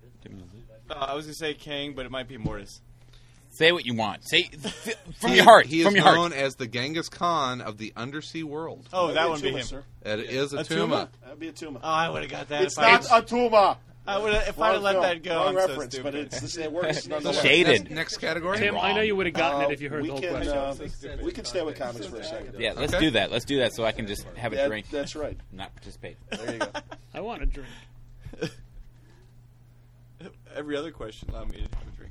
Speaker 5: I was going to say Kang, but it might be Mortis.
Speaker 8: Say what you want. Say from your heart.
Speaker 6: He is
Speaker 8: From your
Speaker 6: known
Speaker 8: heart.
Speaker 6: as the Genghis Khan of the undersea world.
Speaker 5: Oh,
Speaker 3: That'd
Speaker 5: that
Speaker 3: be
Speaker 5: one
Speaker 3: a
Speaker 5: be
Speaker 3: Tuma,
Speaker 5: him.
Speaker 3: sir.
Speaker 6: It is a
Speaker 5: A
Speaker 6: Tuma.
Speaker 5: Tuma?
Speaker 3: That'd be a Tuma.
Speaker 5: Oh, I would have got that.
Speaker 3: It's
Speaker 5: if I
Speaker 3: not a Tuma.
Speaker 5: would if I'd have let that go.
Speaker 3: Wrong
Speaker 5: I'm so
Speaker 3: reference,
Speaker 5: stupid.
Speaker 3: but it's the same. It works nonetheless.
Speaker 8: Shaded.
Speaker 6: Next category.
Speaker 4: Tim, I know you would have gotten it if you heard
Speaker 3: we
Speaker 4: the whole
Speaker 3: can,
Speaker 4: question.
Speaker 3: we can stay with comics for a second.
Speaker 8: Yeah, let's
Speaker 6: Okay.
Speaker 8: do that. Let's do that so I can just have a drink,
Speaker 3: That's right.
Speaker 8: not participate.
Speaker 3: There you go.
Speaker 4: I want a drink.
Speaker 5: Every other question allowed me to have a drink.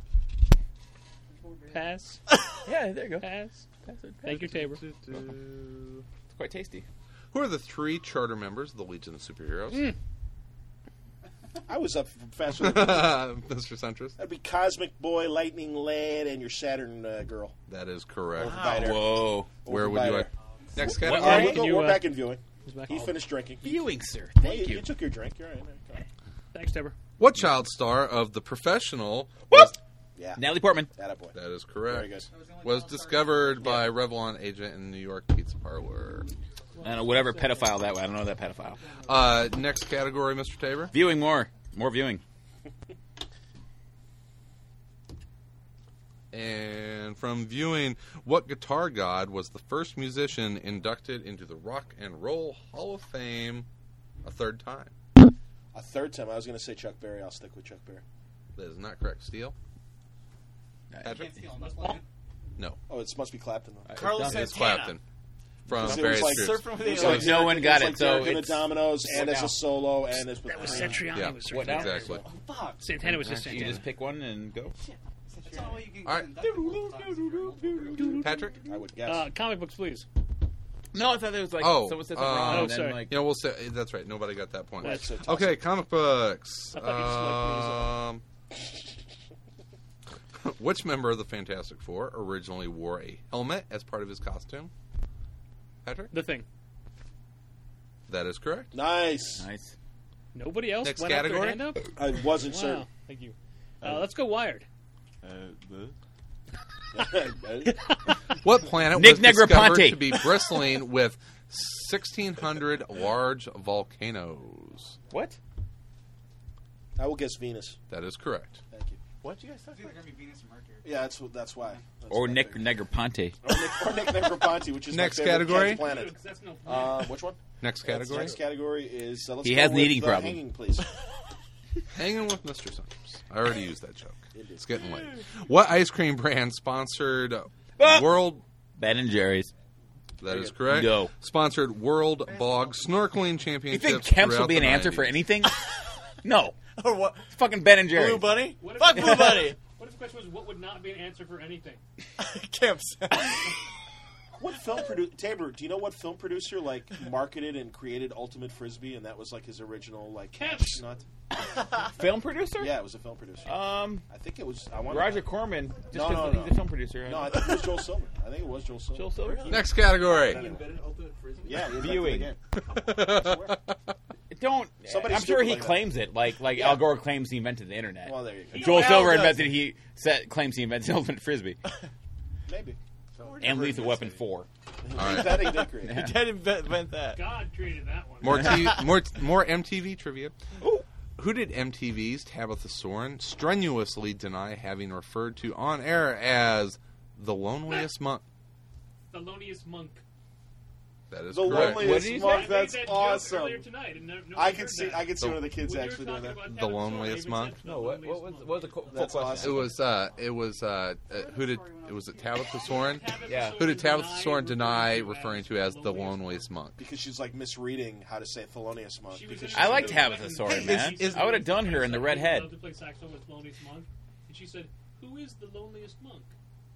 Speaker 4: Pass.
Speaker 8: Yeah, there you go.
Speaker 4: Pass. Thank you, Tabor.
Speaker 8: It's quite tasty.
Speaker 6: Who are the 3 charter members of the Legion of Superheroes?
Speaker 3: I was up faster than
Speaker 6: Mr. Centris?
Speaker 3: That'd be Cosmic Boy, Lightning Lad, and your Saturn girl.
Speaker 6: That is correct.
Speaker 8: Whoa.
Speaker 6: Where would you like? Next
Speaker 3: All
Speaker 6: category.
Speaker 3: right,
Speaker 4: Can you,
Speaker 3: we're back in viewing.
Speaker 4: back?
Speaker 3: He finished drinking.
Speaker 8: Viewing, sir.
Speaker 3: Well,
Speaker 8: Thank
Speaker 3: you
Speaker 8: you.
Speaker 3: took your drink. You're all right. Go ahead.
Speaker 4: Thanks, Tabor.
Speaker 6: What child star of The Professional
Speaker 3: Yeah.
Speaker 8: Natalie Portman.
Speaker 3: Attaboy.
Speaker 6: that is
Speaker 3: Very
Speaker 6: correct.
Speaker 3: good.
Speaker 6: Was discovered by Revlon agent in New York Pizza Parlor.
Speaker 8: I don't know, whatever pedophile that way. I don't know that pedophile.
Speaker 6: Next category, Mr. Tabor.
Speaker 8: Viewing more. More viewing.
Speaker 6: And from Viewing, what guitar god was the first musician inducted into the Rock and Roll Hall of Fame a third time?
Speaker 3: A third time. I was going to say Chuck Berry. I'll stick with Chuck Berry.
Speaker 6: That is not correct. Steele? Patrick? No.
Speaker 3: Oh, it must be Clapton, though.
Speaker 5: Carlos
Speaker 6: It's
Speaker 5: Santana.
Speaker 6: Clapton. from
Speaker 3: Because it
Speaker 6: various
Speaker 3: was
Speaker 6: groups.
Speaker 3: like, it was
Speaker 5: So
Speaker 3: like
Speaker 8: no one got
Speaker 3: it.
Speaker 8: it,
Speaker 3: Was
Speaker 8: so
Speaker 3: like Derek and the
Speaker 8: it's-
Speaker 3: Dominoes, and
Speaker 8: What
Speaker 3: as
Speaker 8: now?
Speaker 3: a solo, and as
Speaker 4: That was
Speaker 3: with
Speaker 4: Satriani.
Speaker 6: Yeah.
Speaker 4: Was
Speaker 8: What now?
Speaker 6: Exactly.
Speaker 1: Fuck.
Speaker 4: Santana was just
Speaker 8: You
Speaker 4: Santana.
Speaker 8: just pick one and go.
Speaker 1: That's all you can
Speaker 6: All right. Patrick?
Speaker 3: I would guess.
Speaker 4: Comic books, please.
Speaker 8: No, I thought it was like
Speaker 6: Oh,
Speaker 8: someone said something wrong.
Speaker 4: oh,
Speaker 8: And then,
Speaker 4: sorry.
Speaker 8: like,
Speaker 6: Yeah, we'll say that's right. Nobody got that point.
Speaker 3: That's so tough.
Speaker 6: Okay, comic books.
Speaker 4: I thought
Speaker 6: Which member of the Fantastic Four originally wore a helmet as part of his costume? Patrick?
Speaker 4: The Thing.
Speaker 6: That is correct.
Speaker 3: Nice.
Speaker 8: nice.
Speaker 4: Nobody else
Speaker 6: Next
Speaker 4: went after
Speaker 6: category?
Speaker 4: hand up?
Speaker 3: I wasn't
Speaker 4: Wow. Thank you. Let's go Wired.
Speaker 3: certain.
Speaker 6: What planet
Speaker 8: Nick
Speaker 6: was discovered
Speaker 8: Negroponte.
Speaker 6: to be bristling with 1,600 large volcanoes?
Speaker 8: What?
Speaker 3: I will guess Venus.
Speaker 6: That is correct.
Speaker 3: Thank you.
Speaker 8: What you guys
Speaker 1: It's either gonna be Venus or Mercury.
Speaker 3: Yeah, that's why. That's
Speaker 8: Or
Speaker 3: what I
Speaker 8: Nick
Speaker 3: figured.
Speaker 8: Negroponte.
Speaker 3: Or Nick Negroponte, which is
Speaker 6: Next
Speaker 3: my favorite
Speaker 6: category?
Speaker 3: cat's planet.
Speaker 4: Because that's no
Speaker 3: Which one?
Speaker 6: Next category?
Speaker 3: Next category is let's
Speaker 8: He
Speaker 3: go
Speaker 8: has an
Speaker 3: with,
Speaker 8: eating problem.
Speaker 3: Hanging, please.
Speaker 6: Hanging with Mr. Summers. I already used that joke. It's getting late. What ice cream brand sponsored World...
Speaker 8: Ben and Jerry's.
Speaker 6: That is correct.
Speaker 8: No.
Speaker 6: Sponsored World Bog Snorkeling
Speaker 8: You
Speaker 6: Championships
Speaker 8: think Kemp's will
Speaker 6: throughout
Speaker 8: be an
Speaker 6: the
Speaker 8: answer for
Speaker 6: 90s.
Speaker 8: anything? No.
Speaker 5: Or what?
Speaker 8: It's fucking Ben and Jerry's.
Speaker 5: Blue Bunny?
Speaker 4: What if-
Speaker 5: Fuck Blue Bunny.
Speaker 4: What if the question was, what would not be an answer for anything?
Speaker 5: Camps.
Speaker 3: What film producer? Tabor, do you know what film producer like marketed and created Ultimate Frisbee, and that was like his original like
Speaker 4: Kemp's.
Speaker 3: Not.
Speaker 8: Film producer?
Speaker 3: Yeah, it was a film producer. I think it was. I want
Speaker 8: Roger Corman. Just
Speaker 3: No,
Speaker 8: 'cause
Speaker 3: no.
Speaker 8: he's a film producer.
Speaker 3: No, I think it was Joel Silver. I think it was Joel Silver.
Speaker 8: Joel Silver?
Speaker 6: Next category.
Speaker 9: Invented Ultimate Frisbee.
Speaker 3: Yeah, we invented
Speaker 8: Viewing.
Speaker 3: the game.
Speaker 8: Don't.
Speaker 3: Somebody
Speaker 8: I'm sure
Speaker 3: stupid
Speaker 8: he
Speaker 3: like that.
Speaker 8: claims it. Like
Speaker 3: Yeah.
Speaker 8: Al Gore claims he invented the internet.
Speaker 3: Well, there you go.
Speaker 8: Joel
Speaker 5: Al
Speaker 8: Silver
Speaker 5: does.
Speaker 8: claims he invented Ultimate Frisbee
Speaker 3: Maybe.
Speaker 8: and Lethal Weapon 4.
Speaker 6: All right.
Speaker 3: That he did create.
Speaker 5: He did invent that.
Speaker 4: God created that one.
Speaker 6: More MTV trivia. Who did MTV's Tabitha Soren strenuously deny having referred to on air as the loneliest monk?
Speaker 4: The loneliest monk.
Speaker 6: That is
Speaker 3: The
Speaker 6: correct.
Speaker 8: What did
Speaker 3: loneliest
Speaker 8: he
Speaker 3: monk.
Speaker 4: I made
Speaker 3: That's
Speaker 4: that joke
Speaker 3: awesome.
Speaker 4: earlier tonight, and nobody
Speaker 3: I can
Speaker 4: heard
Speaker 3: see.
Speaker 4: that.
Speaker 3: I can see one of the kids
Speaker 4: When you were
Speaker 3: actually doing
Speaker 4: talking
Speaker 3: that.
Speaker 4: about
Speaker 6: The
Speaker 4: Tabitha
Speaker 6: loneliest
Speaker 4: Soren,
Speaker 6: monk?
Speaker 4: he was the loneliest monk.
Speaker 3: That's awesome.
Speaker 6: It was who did it was it Tabitha Soren?
Speaker 8: Yeah.
Speaker 6: Who did Tabitha Soren deny referring to as the loneliest monk?
Speaker 3: Because she's like misreading how to say Thelonious Monk.
Speaker 4: She was
Speaker 3: Because
Speaker 4: in
Speaker 8: I
Speaker 3: she's
Speaker 8: like
Speaker 3: doing-
Speaker 8: Tabitha Soren, man. I would have done her in the red head.
Speaker 4: To play saxophone with Thelonious Monk, and she said, "Who is the loneliest monk?"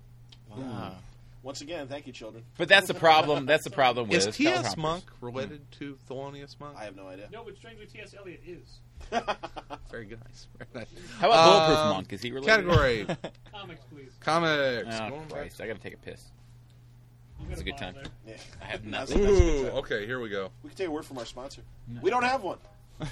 Speaker 3: Once again, thank you, children.
Speaker 8: But that's the problem. That's the problem with
Speaker 6: Is T.S.
Speaker 8: teleprompters.
Speaker 6: Monk related to Thelonious Monk?
Speaker 3: I have no idea.
Speaker 4: No, but strangely, T.S. Eliot is.
Speaker 6: Very nice. Very nice.
Speaker 8: How about Bulletproof Monk? Is he related?
Speaker 6: Category
Speaker 4: Comics, please.
Speaker 6: comics.
Speaker 8: Oh,
Speaker 6: Going back.
Speaker 8: Christ. I gotta take a piss.
Speaker 4: You
Speaker 8: It's a
Speaker 4: got
Speaker 8: good time.
Speaker 4: file there.
Speaker 3: Yeah.
Speaker 8: I have
Speaker 3: That's-
Speaker 8: nothing.
Speaker 3: that's a good
Speaker 6: Ooh,
Speaker 3: time.
Speaker 6: okay, here we go.
Speaker 3: We can take a word from our sponsor. We don't have one.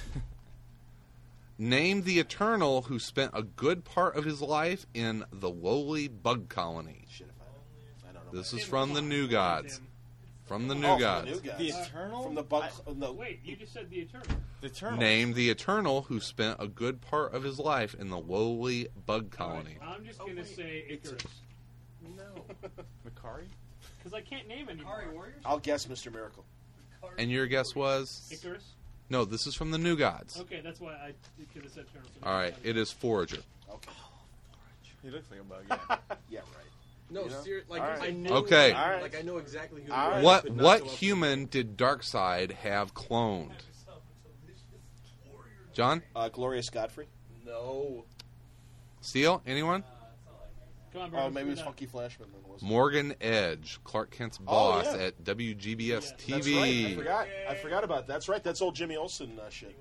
Speaker 6: Name the Eternal who spent a good part of his life in the lowly bug colony.
Speaker 3: Shit, if I don't know.
Speaker 6: This is
Speaker 4: Tim,
Speaker 6: from
Speaker 4: come
Speaker 6: the
Speaker 4: on,
Speaker 6: New
Speaker 4: come
Speaker 6: Gods.
Speaker 4: on,
Speaker 6: From the
Speaker 3: Oh,
Speaker 6: New
Speaker 3: from
Speaker 6: Gods.
Speaker 3: the New Gods.
Speaker 5: The Eternal?
Speaker 3: From the bug.
Speaker 4: Tim.
Speaker 3: No,
Speaker 4: Wait, you just said the Eternal.
Speaker 5: The Eternal.
Speaker 6: Name the Eternal who spent a good part of his life in the lowly bug colony.
Speaker 4: I'm just gonna say Icarus
Speaker 3: no.
Speaker 5: Makari?
Speaker 4: because I can't name any.
Speaker 3: I'll guess Mr. Miracle.
Speaker 6: And your guess was?
Speaker 4: Icarus.
Speaker 6: No, this is from the New Gods.
Speaker 4: Okay, that's why I could have said Eternal. So
Speaker 6: All right, it is Forager.
Speaker 3: Okay.
Speaker 5: He looks like a bug, yeah.
Speaker 3: Yeah, right.
Speaker 9: No,
Speaker 3: You know?
Speaker 9: seriously. Like
Speaker 3: All right.
Speaker 9: I knew.
Speaker 6: Okay.
Speaker 3: All right.
Speaker 9: Like I know exactly who.
Speaker 3: All
Speaker 9: it
Speaker 3: right.
Speaker 9: was, but not
Speaker 6: What
Speaker 9: so much-
Speaker 6: human did Darkseid have cloned? John?
Speaker 3: Glorious Godfrey.
Speaker 9: No.
Speaker 6: Steele? Anyone?
Speaker 4: Come on, bro.
Speaker 3: Oh, maybe it was
Speaker 4: screw
Speaker 3: Funky Flashman. Then, wasn't it?
Speaker 6: Morgan Edge, Clark Kent's boss
Speaker 3: yeah.
Speaker 6: at WGBS
Speaker 3: That's
Speaker 6: TV.
Speaker 3: right. I forgot about that. That's right. That's old Jimmy Olsen shit.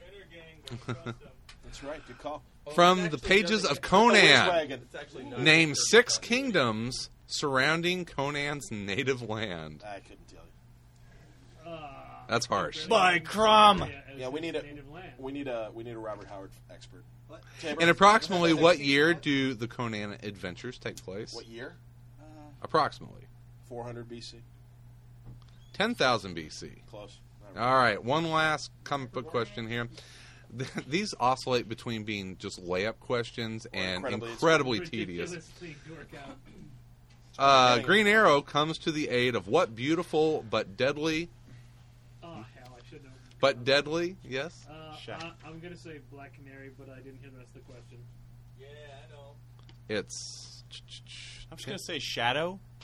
Speaker 3: That's right. Good call.
Speaker 6: From the pages of Conan,
Speaker 3: Wagon.
Speaker 9: It's actually not.
Speaker 6: name 6 kingdoms surrounding Conan's native land.
Speaker 3: I couldn't tell you.
Speaker 6: That's harsh.
Speaker 5: By Crom.
Speaker 3: Yeah, we need a
Speaker 4: native land.
Speaker 3: we need a Robert Howard expert. Tabor?
Speaker 6: In approximately what year do the Conan adventures take place?
Speaker 3: What year?
Speaker 6: Approximately
Speaker 3: 400 BC.
Speaker 6: 10,000 BC.
Speaker 3: Close.
Speaker 6: All right, one last comic book question here. These oscillate between being just layup questions and incredibly tedious.
Speaker 4: Ridiculously dork out.
Speaker 6: Green Arrow comes to the aid of what beautiful but deadly,
Speaker 4: Oh hell, I should know.
Speaker 6: but deadly, yes?
Speaker 4: I'm gonna say Black Canary, but I didn't hear the rest of the question.
Speaker 9: Yeah, I know.
Speaker 6: It's...
Speaker 5: I'm just going to say Shadow.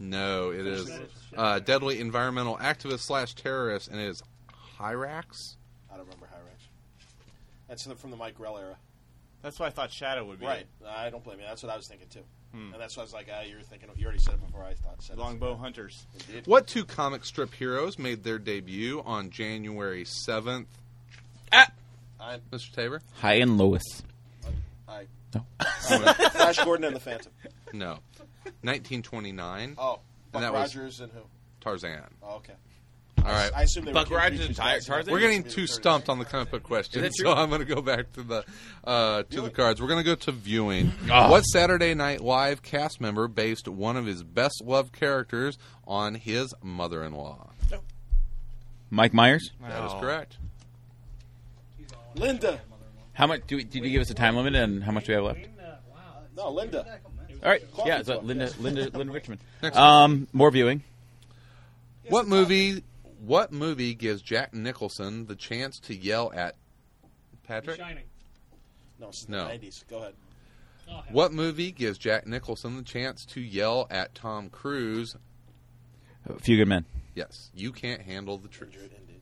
Speaker 6: No, it is deadly environmental activist / terrorist, and it is Hyrax.
Speaker 3: I don't remember Hyrax. That's from the Mike Grell era.
Speaker 5: That's why I thought Shadow would be.
Speaker 3: Right. I don't blame you. That's what I was thinking, too. And that's why I was like, you were thinking. You already said it before I said it.
Speaker 5: Longbow Hunters.
Speaker 3: Indeed.
Speaker 6: What two comic strip heroes made their debut on January 7th? Mr. Tabor?
Speaker 8: High and Lois.
Speaker 6: No.
Speaker 3: Flash Gordon and the Phantom.
Speaker 6: No. 1929.
Speaker 3: Oh, Buck
Speaker 6: that was-
Speaker 3: Rogers and who?
Speaker 6: Tarzan.
Speaker 3: Oh, okay.
Speaker 6: All right.
Speaker 3: I assume they
Speaker 8: Buck
Speaker 3: were
Speaker 8: Rogers
Speaker 3: Creatures
Speaker 8: and
Speaker 3: guys.
Speaker 8: Tarzan?
Speaker 6: We're getting too stumped on the comic book question, so I'm going to go back to the cards. We're going to go to viewing. What Saturday Night Live cast member based one of his best loved characters on his mother-in-law?
Speaker 8: Mike Myers.
Speaker 6: That is correct.
Speaker 3: Linda.
Speaker 8: How much? Did you give us a time limit and how much do we have left?
Speaker 3: No, Linda.
Speaker 8: All right. Yeah, so Linda Richmond. More viewing.
Speaker 6: What movie gives Jack Nicholson the chance to yell at Patrick?
Speaker 4: Shining.
Speaker 3: No, it's
Speaker 6: No.
Speaker 3: the 90s. Go ahead.
Speaker 4: Oh, hell.
Speaker 6: What movie gives Jack Nicholson the chance to yell at Tom Cruise?
Speaker 8: A Few Good Men.
Speaker 6: Yes, you can't handle the truth.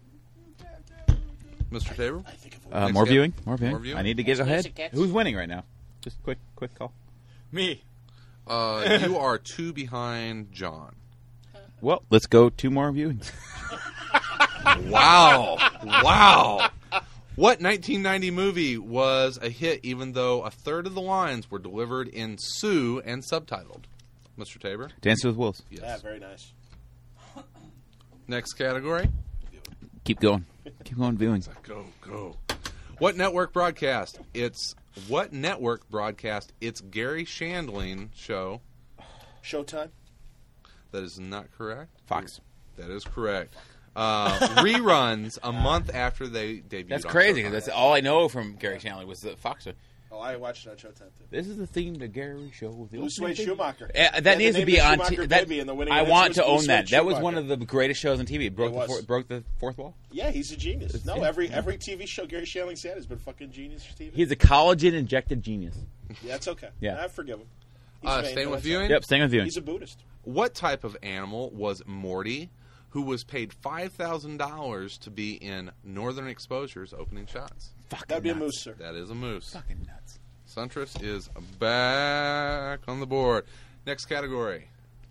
Speaker 6: Mr. Tabor?
Speaker 3: I think of
Speaker 6: Next
Speaker 8: More
Speaker 6: guy.
Speaker 8: viewing. More viewing.
Speaker 6: More viewing.
Speaker 8: I need to get ahead.
Speaker 7: Music Cats.
Speaker 8: Who's winning right now? Just quick call.
Speaker 5: Me.
Speaker 6: You are 2 behind John.
Speaker 8: Well, let's go 2 more viewings.
Speaker 6: Wow. What 1990 movie was a hit even though a third of the lines were delivered in Sioux and subtitled? Mr. Tabor?
Speaker 8: Dances with Wolves.
Speaker 6: Yes.
Speaker 3: Yeah, very nice.
Speaker 6: Next category.
Speaker 8: Keep going. Keep going viewings.
Speaker 6: Go. What network broadcast? It's Gary Shandling show?
Speaker 3: Showtime.
Speaker 6: That is not correct.
Speaker 8: Fox.
Speaker 6: That is correct. Reruns a month after they debuted.
Speaker 8: That's
Speaker 6: on
Speaker 8: crazy.
Speaker 6: Showtime.
Speaker 8: Because that's all I know from Gary Shandling was the Fox show.
Speaker 3: Oh, I watched it on Showtime, too.
Speaker 8: This is the theme to Gary show. The
Speaker 3: Louis
Speaker 8: ultimate
Speaker 3: Wade
Speaker 8: thing.
Speaker 3: Schumacher.
Speaker 8: That
Speaker 3: Yeah,
Speaker 8: needs
Speaker 3: the
Speaker 8: to
Speaker 3: name
Speaker 8: be
Speaker 3: is
Speaker 8: on.
Speaker 3: Schumacher
Speaker 8: That,
Speaker 3: Baby, and the winning
Speaker 8: I
Speaker 3: answer
Speaker 8: want
Speaker 3: was
Speaker 8: to own
Speaker 3: Louis
Speaker 8: that.
Speaker 3: Wade
Speaker 8: That was
Speaker 3: Schumacher.
Speaker 8: one of the greatest shows on TV. It broke
Speaker 3: It was.
Speaker 8: broke the fourth wall.
Speaker 3: Yeah, he's a genius. No,
Speaker 8: yeah.
Speaker 3: every TV show Gary Shandling's had has been fucking genius for TV.
Speaker 8: He's a collagen injected genius.
Speaker 3: Yeah, it's okay.
Speaker 8: Yeah.
Speaker 3: I forgive him. He's vain,
Speaker 6: Staying
Speaker 3: but
Speaker 6: with
Speaker 3: that's
Speaker 6: viewing?
Speaker 3: okay.
Speaker 8: Yep, staying with viewing.
Speaker 3: He's a Buddhist.
Speaker 6: What type of animal was Morty, who was paid $5,000 to be in Northern Exposure's opening shots?
Speaker 8: Fucking
Speaker 3: That would be a
Speaker 8: nuts.
Speaker 3: moose, sir.
Speaker 6: That is a moose.
Speaker 8: Fucking nuts.
Speaker 6: Suntress is back on the board. Next category.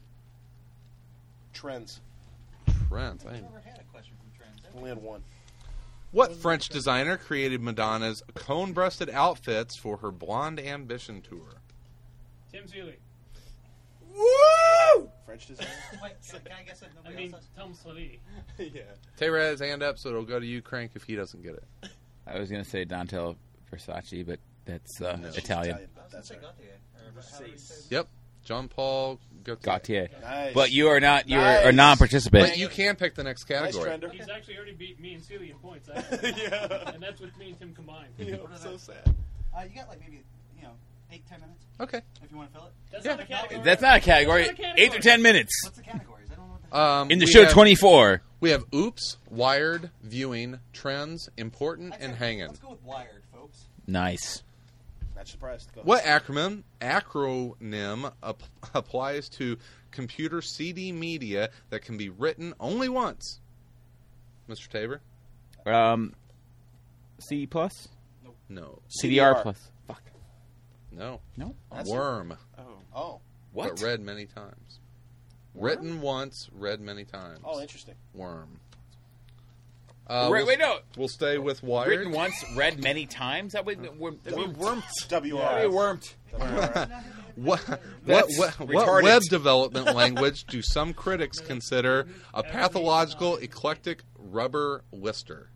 Speaker 3: Trends.
Speaker 6: Trent.
Speaker 3: Only had one.
Speaker 6: What French designer created Madonna's cone-breasted outfits for her Blonde Ambition tour?
Speaker 4: Tim Seeley.
Speaker 3: French designer.
Speaker 1: Wait, can I guess it?
Speaker 4: I mean, Tom Seeley.
Speaker 6: Taylor has hand up, so it'll go to you, Crank, if he doesn't get it.
Speaker 8: I was going to say Dante Versace, but that's Italian.
Speaker 3: Italian. That's right.
Speaker 6: Yep. John-Paul
Speaker 8: Gaultier.
Speaker 3: Nice.
Speaker 8: But you are not. You're
Speaker 3: Nice.
Speaker 8: a non-participant.
Speaker 6: But you can pick the next
Speaker 3: Nice
Speaker 6: category.
Speaker 3: trender.
Speaker 4: He's actually already beat me and Seeley in points. Yeah. And that's with me and Tim combined.
Speaker 5: So sad.
Speaker 1: You got like maybe 8-10 minutes
Speaker 6: Okay.
Speaker 1: if you want to fill it.
Speaker 4: That's not a category.
Speaker 8: That's not a category.
Speaker 4: That's not a category.
Speaker 8: 8 or 10 minutes.
Speaker 1: What's the categories? I don't know what the
Speaker 8: In the
Speaker 6: we
Speaker 8: show
Speaker 6: have-
Speaker 8: 24.
Speaker 6: We have Oops, Wired, Viewing, Trends, Important, and Hangin'.
Speaker 1: Let's go with Wired, folks.
Speaker 8: Nice.
Speaker 3: Not surprised. Go
Speaker 6: What acronym applies to computer CD media that can be written only once? Mr. Tabor?
Speaker 8: C plus?
Speaker 6: No.
Speaker 8: CDR plus. Fuck.
Speaker 6: No.
Speaker 8: No?
Speaker 3: That's
Speaker 6: Worm.
Speaker 3: Oh.
Speaker 8: What?
Speaker 6: But read many times. Written once, read many times.
Speaker 3: Oh, interesting.
Speaker 6: Worm.
Speaker 8: Wait, no.
Speaker 6: We'll stay with Wired.
Speaker 8: Written once, read many times? That would
Speaker 3: WR.
Speaker 8: wormed.
Speaker 6: What
Speaker 8: retarded.
Speaker 6: web development language do some critics consider a pathological, eclectic rubbish lister?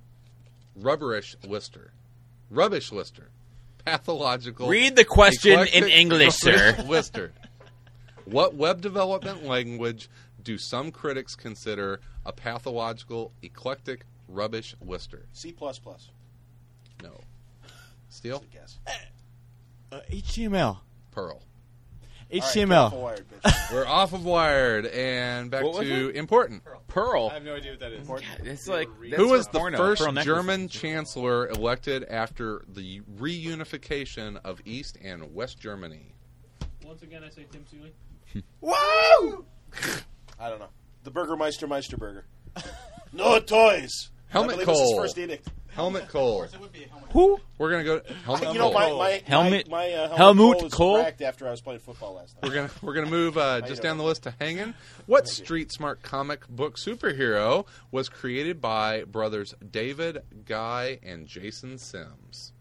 Speaker 6: Pathological.
Speaker 8: Read the question in
Speaker 6: eclectic
Speaker 8: English, sir.
Speaker 6: rubbish lister. What web development language do some critics consider a pathological, eclectic rubbish lister?
Speaker 3: C++.
Speaker 6: No. Steel?
Speaker 3: Guess.
Speaker 5: HTML.
Speaker 6: Pearl.
Speaker 5: HTML.
Speaker 3: Wired, bitch.
Speaker 6: We're off of Wired and back
Speaker 8: What was
Speaker 6: to
Speaker 8: it?
Speaker 6: Important.
Speaker 8: Pearl.
Speaker 5: I have no idea what that is.
Speaker 8: It's like
Speaker 6: Who was the
Speaker 8: porno.
Speaker 6: first
Speaker 8: Pearl necklace.
Speaker 6: German chancellor elected after the reunification of East and West Germany?
Speaker 4: Once again, I say Tim Seeley.
Speaker 5: Woo!
Speaker 3: I don't know. The Burgermeister Meisterburger. No toys.
Speaker 6: Helmet
Speaker 3: I believe this is
Speaker 6: Cole.
Speaker 3: first edict.
Speaker 6: Helmet Cole.
Speaker 5: Who?
Speaker 6: We're gonna go Helmet
Speaker 3: You know,
Speaker 6: Cole.
Speaker 3: my
Speaker 8: Helmut
Speaker 3: Helmut Cole
Speaker 8: Cole?
Speaker 3: was cracked after I was playing football last night.
Speaker 6: We're gonna move just down the list to Hangin. What street smart comic book superhero was created by brothers David, Guy, and Jason Sims?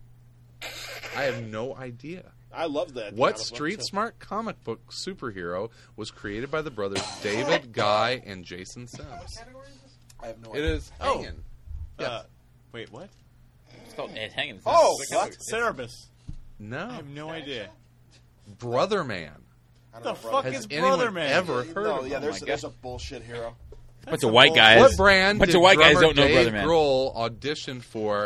Speaker 6: I have no idea.
Speaker 3: I love that.
Speaker 6: What
Speaker 3: comic book,
Speaker 6: street
Speaker 3: so-
Speaker 6: smart comic book superhero was created by the brothers David, Guy, and Jason Sims?
Speaker 3: I have no
Speaker 6: It
Speaker 3: idea.
Speaker 6: is Hangin. Yes.
Speaker 5: Wait, what?
Speaker 8: It's called hanging.
Speaker 3: Oh, what?
Speaker 5: Cerebus.
Speaker 6: No.
Speaker 5: I have no idea.
Speaker 6: Brother Man.
Speaker 3: I don't
Speaker 5: The
Speaker 3: know,
Speaker 5: fuck
Speaker 3: brother.
Speaker 6: Has
Speaker 5: is
Speaker 6: anyone
Speaker 5: Brother Man?
Speaker 6: ever heard
Speaker 3: No,
Speaker 6: of
Speaker 3: yeah,
Speaker 6: him?
Speaker 3: there's a bullshit hero.
Speaker 8: Bunch of white guys.
Speaker 6: What brand
Speaker 8: Bunch
Speaker 6: did
Speaker 8: of white guys
Speaker 6: drummer
Speaker 8: don't know
Speaker 6: Dave
Speaker 8: Brother Man.
Speaker 6: Grohl audition for?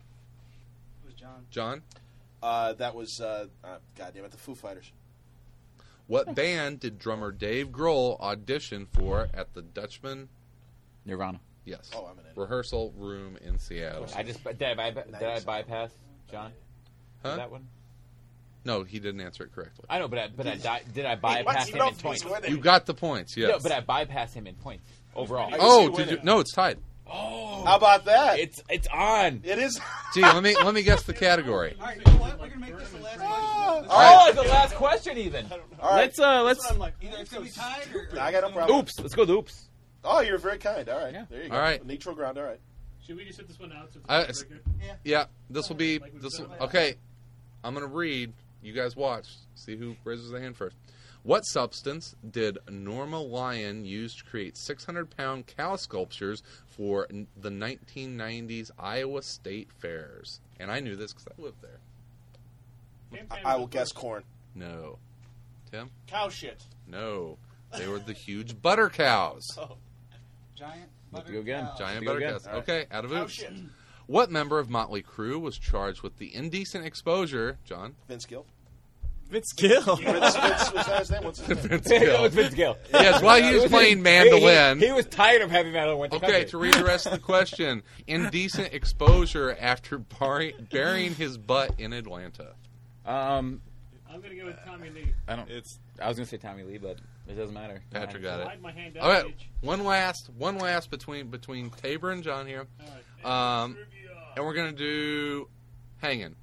Speaker 6: John?
Speaker 3: That was, goddamn it, the Foo Fighters.
Speaker 6: What band did drummer Dave Grohl audition for at the Dutchman?
Speaker 8: Nirvana.
Speaker 6: Yes.
Speaker 3: Oh, I'm in it.
Speaker 6: Rehearsal room in Seattle.
Speaker 8: Did I bypass John?
Speaker 6: Huh?
Speaker 8: That one?
Speaker 6: No, he didn't answer it correctly.
Speaker 8: I know, but did I bypass him in points?
Speaker 6: You got the points, yes.
Speaker 8: No, but I bypassed him in points overall.
Speaker 6: Oh, did you? No, it's tied.
Speaker 8: Oh,
Speaker 3: How about that?
Speaker 8: it's on.
Speaker 3: It is.
Speaker 6: Gee, let me guess the category.
Speaker 1: All right, you know what? We're gonna make this the last question.
Speaker 8: Oh, it's the last question even.
Speaker 3: All right.
Speaker 8: Let's.
Speaker 1: Either it's gonna be tied or
Speaker 3: I got no problem.
Speaker 8: Oops. Let's go to oops.
Speaker 3: Oh, you're very kind. All right.
Speaker 8: Yeah.
Speaker 3: There you go.
Speaker 6: All right.
Speaker 3: Neutral ground. All right.
Speaker 4: Should we just sit this one out?
Speaker 6: Yeah, this will be okay. I'm gonna read. You guys watch. See who raises their hand first. What substance did Norma Lyon use to create 600-pound cow sculptures for the 1990s Iowa State Fairs? And I knew this because I lived there.
Speaker 3: I will guess corn.
Speaker 6: No. Tim?
Speaker 9: Cow shit.
Speaker 6: No. They were the huge butter cows.
Speaker 1: giant.
Speaker 8: Let's go again.
Speaker 6: Giant
Speaker 8: Go
Speaker 6: butter
Speaker 8: again.
Speaker 6: cows. Okay, out of
Speaker 9: Cow
Speaker 6: oops.
Speaker 9: shit.
Speaker 6: What member of Motley Crue was charged with the indecent exposure? John?
Speaker 3: Vince Gill.
Speaker 5: Vince Gill.
Speaker 3: Vince was that his name? What's his name?
Speaker 6: Vince
Speaker 8: It
Speaker 6: Gill.
Speaker 8: was Vince Gill.
Speaker 6: Yes, while he was playing mandolin.
Speaker 8: He was tired of heavy metal and went to
Speaker 6: Okay,
Speaker 8: country.
Speaker 6: to read the rest of the question. Indecent exposure after burying his butt in Atlanta.
Speaker 4: I'm gonna go with Tommy Lee.
Speaker 8: I was gonna say Tommy Lee, but it doesn't matter.
Speaker 6: Patrick got it.
Speaker 4: Hide my hand out.
Speaker 6: All right,
Speaker 4: bitch.
Speaker 6: one last between Tabor and John here.
Speaker 4: All right.
Speaker 6: And we're going to do Hangin'.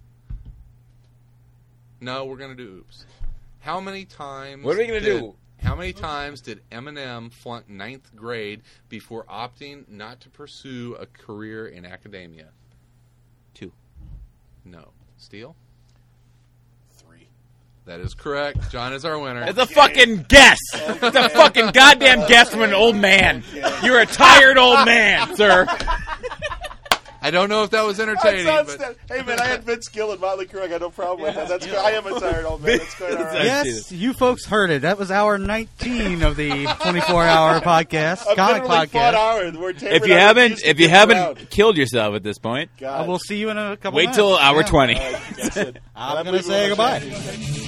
Speaker 6: No, we're going to do Oops. How many times...
Speaker 8: What are we gonna do?
Speaker 6: How many times did Eminem flunk 9th grade before opting not to pursue a career in academia?
Speaker 8: 2.
Speaker 6: No. Steele?
Speaker 3: 3.
Speaker 6: That is correct. John is our winner.
Speaker 8: It's a fucking guess. It's a fucking goddamn guess from an old man. You're a tired old man, sir.
Speaker 6: I don't know if that was entertaining, but...
Speaker 3: Hey, man, I had Vince Gill and Motley Crue. I got no problem with that. That's good. I am a tired old man. That's quite all right.
Speaker 1: Yes, you folks heard it. That was hour 19 of the 24-hour podcast,
Speaker 3: I've
Speaker 1: comic
Speaker 3: literally fought
Speaker 1: podcast.
Speaker 3: hour. We're
Speaker 8: If you haven't killed yourself at this point,
Speaker 3: God.
Speaker 1: We'll see you in a couple
Speaker 8: wait
Speaker 1: minutes.
Speaker 8: till hour
Speaker 1: Yeah.
Speaker 8: 20.
Speaker 3: All right, that's it.
Speaker 1: I'm
Speaker 3: I'm
Speaker 1: going to
Speaker 3: leaving
Speaker 1: say
Speaker 3: with my
Speaker 1: goodbye.
Speaker 3: shit.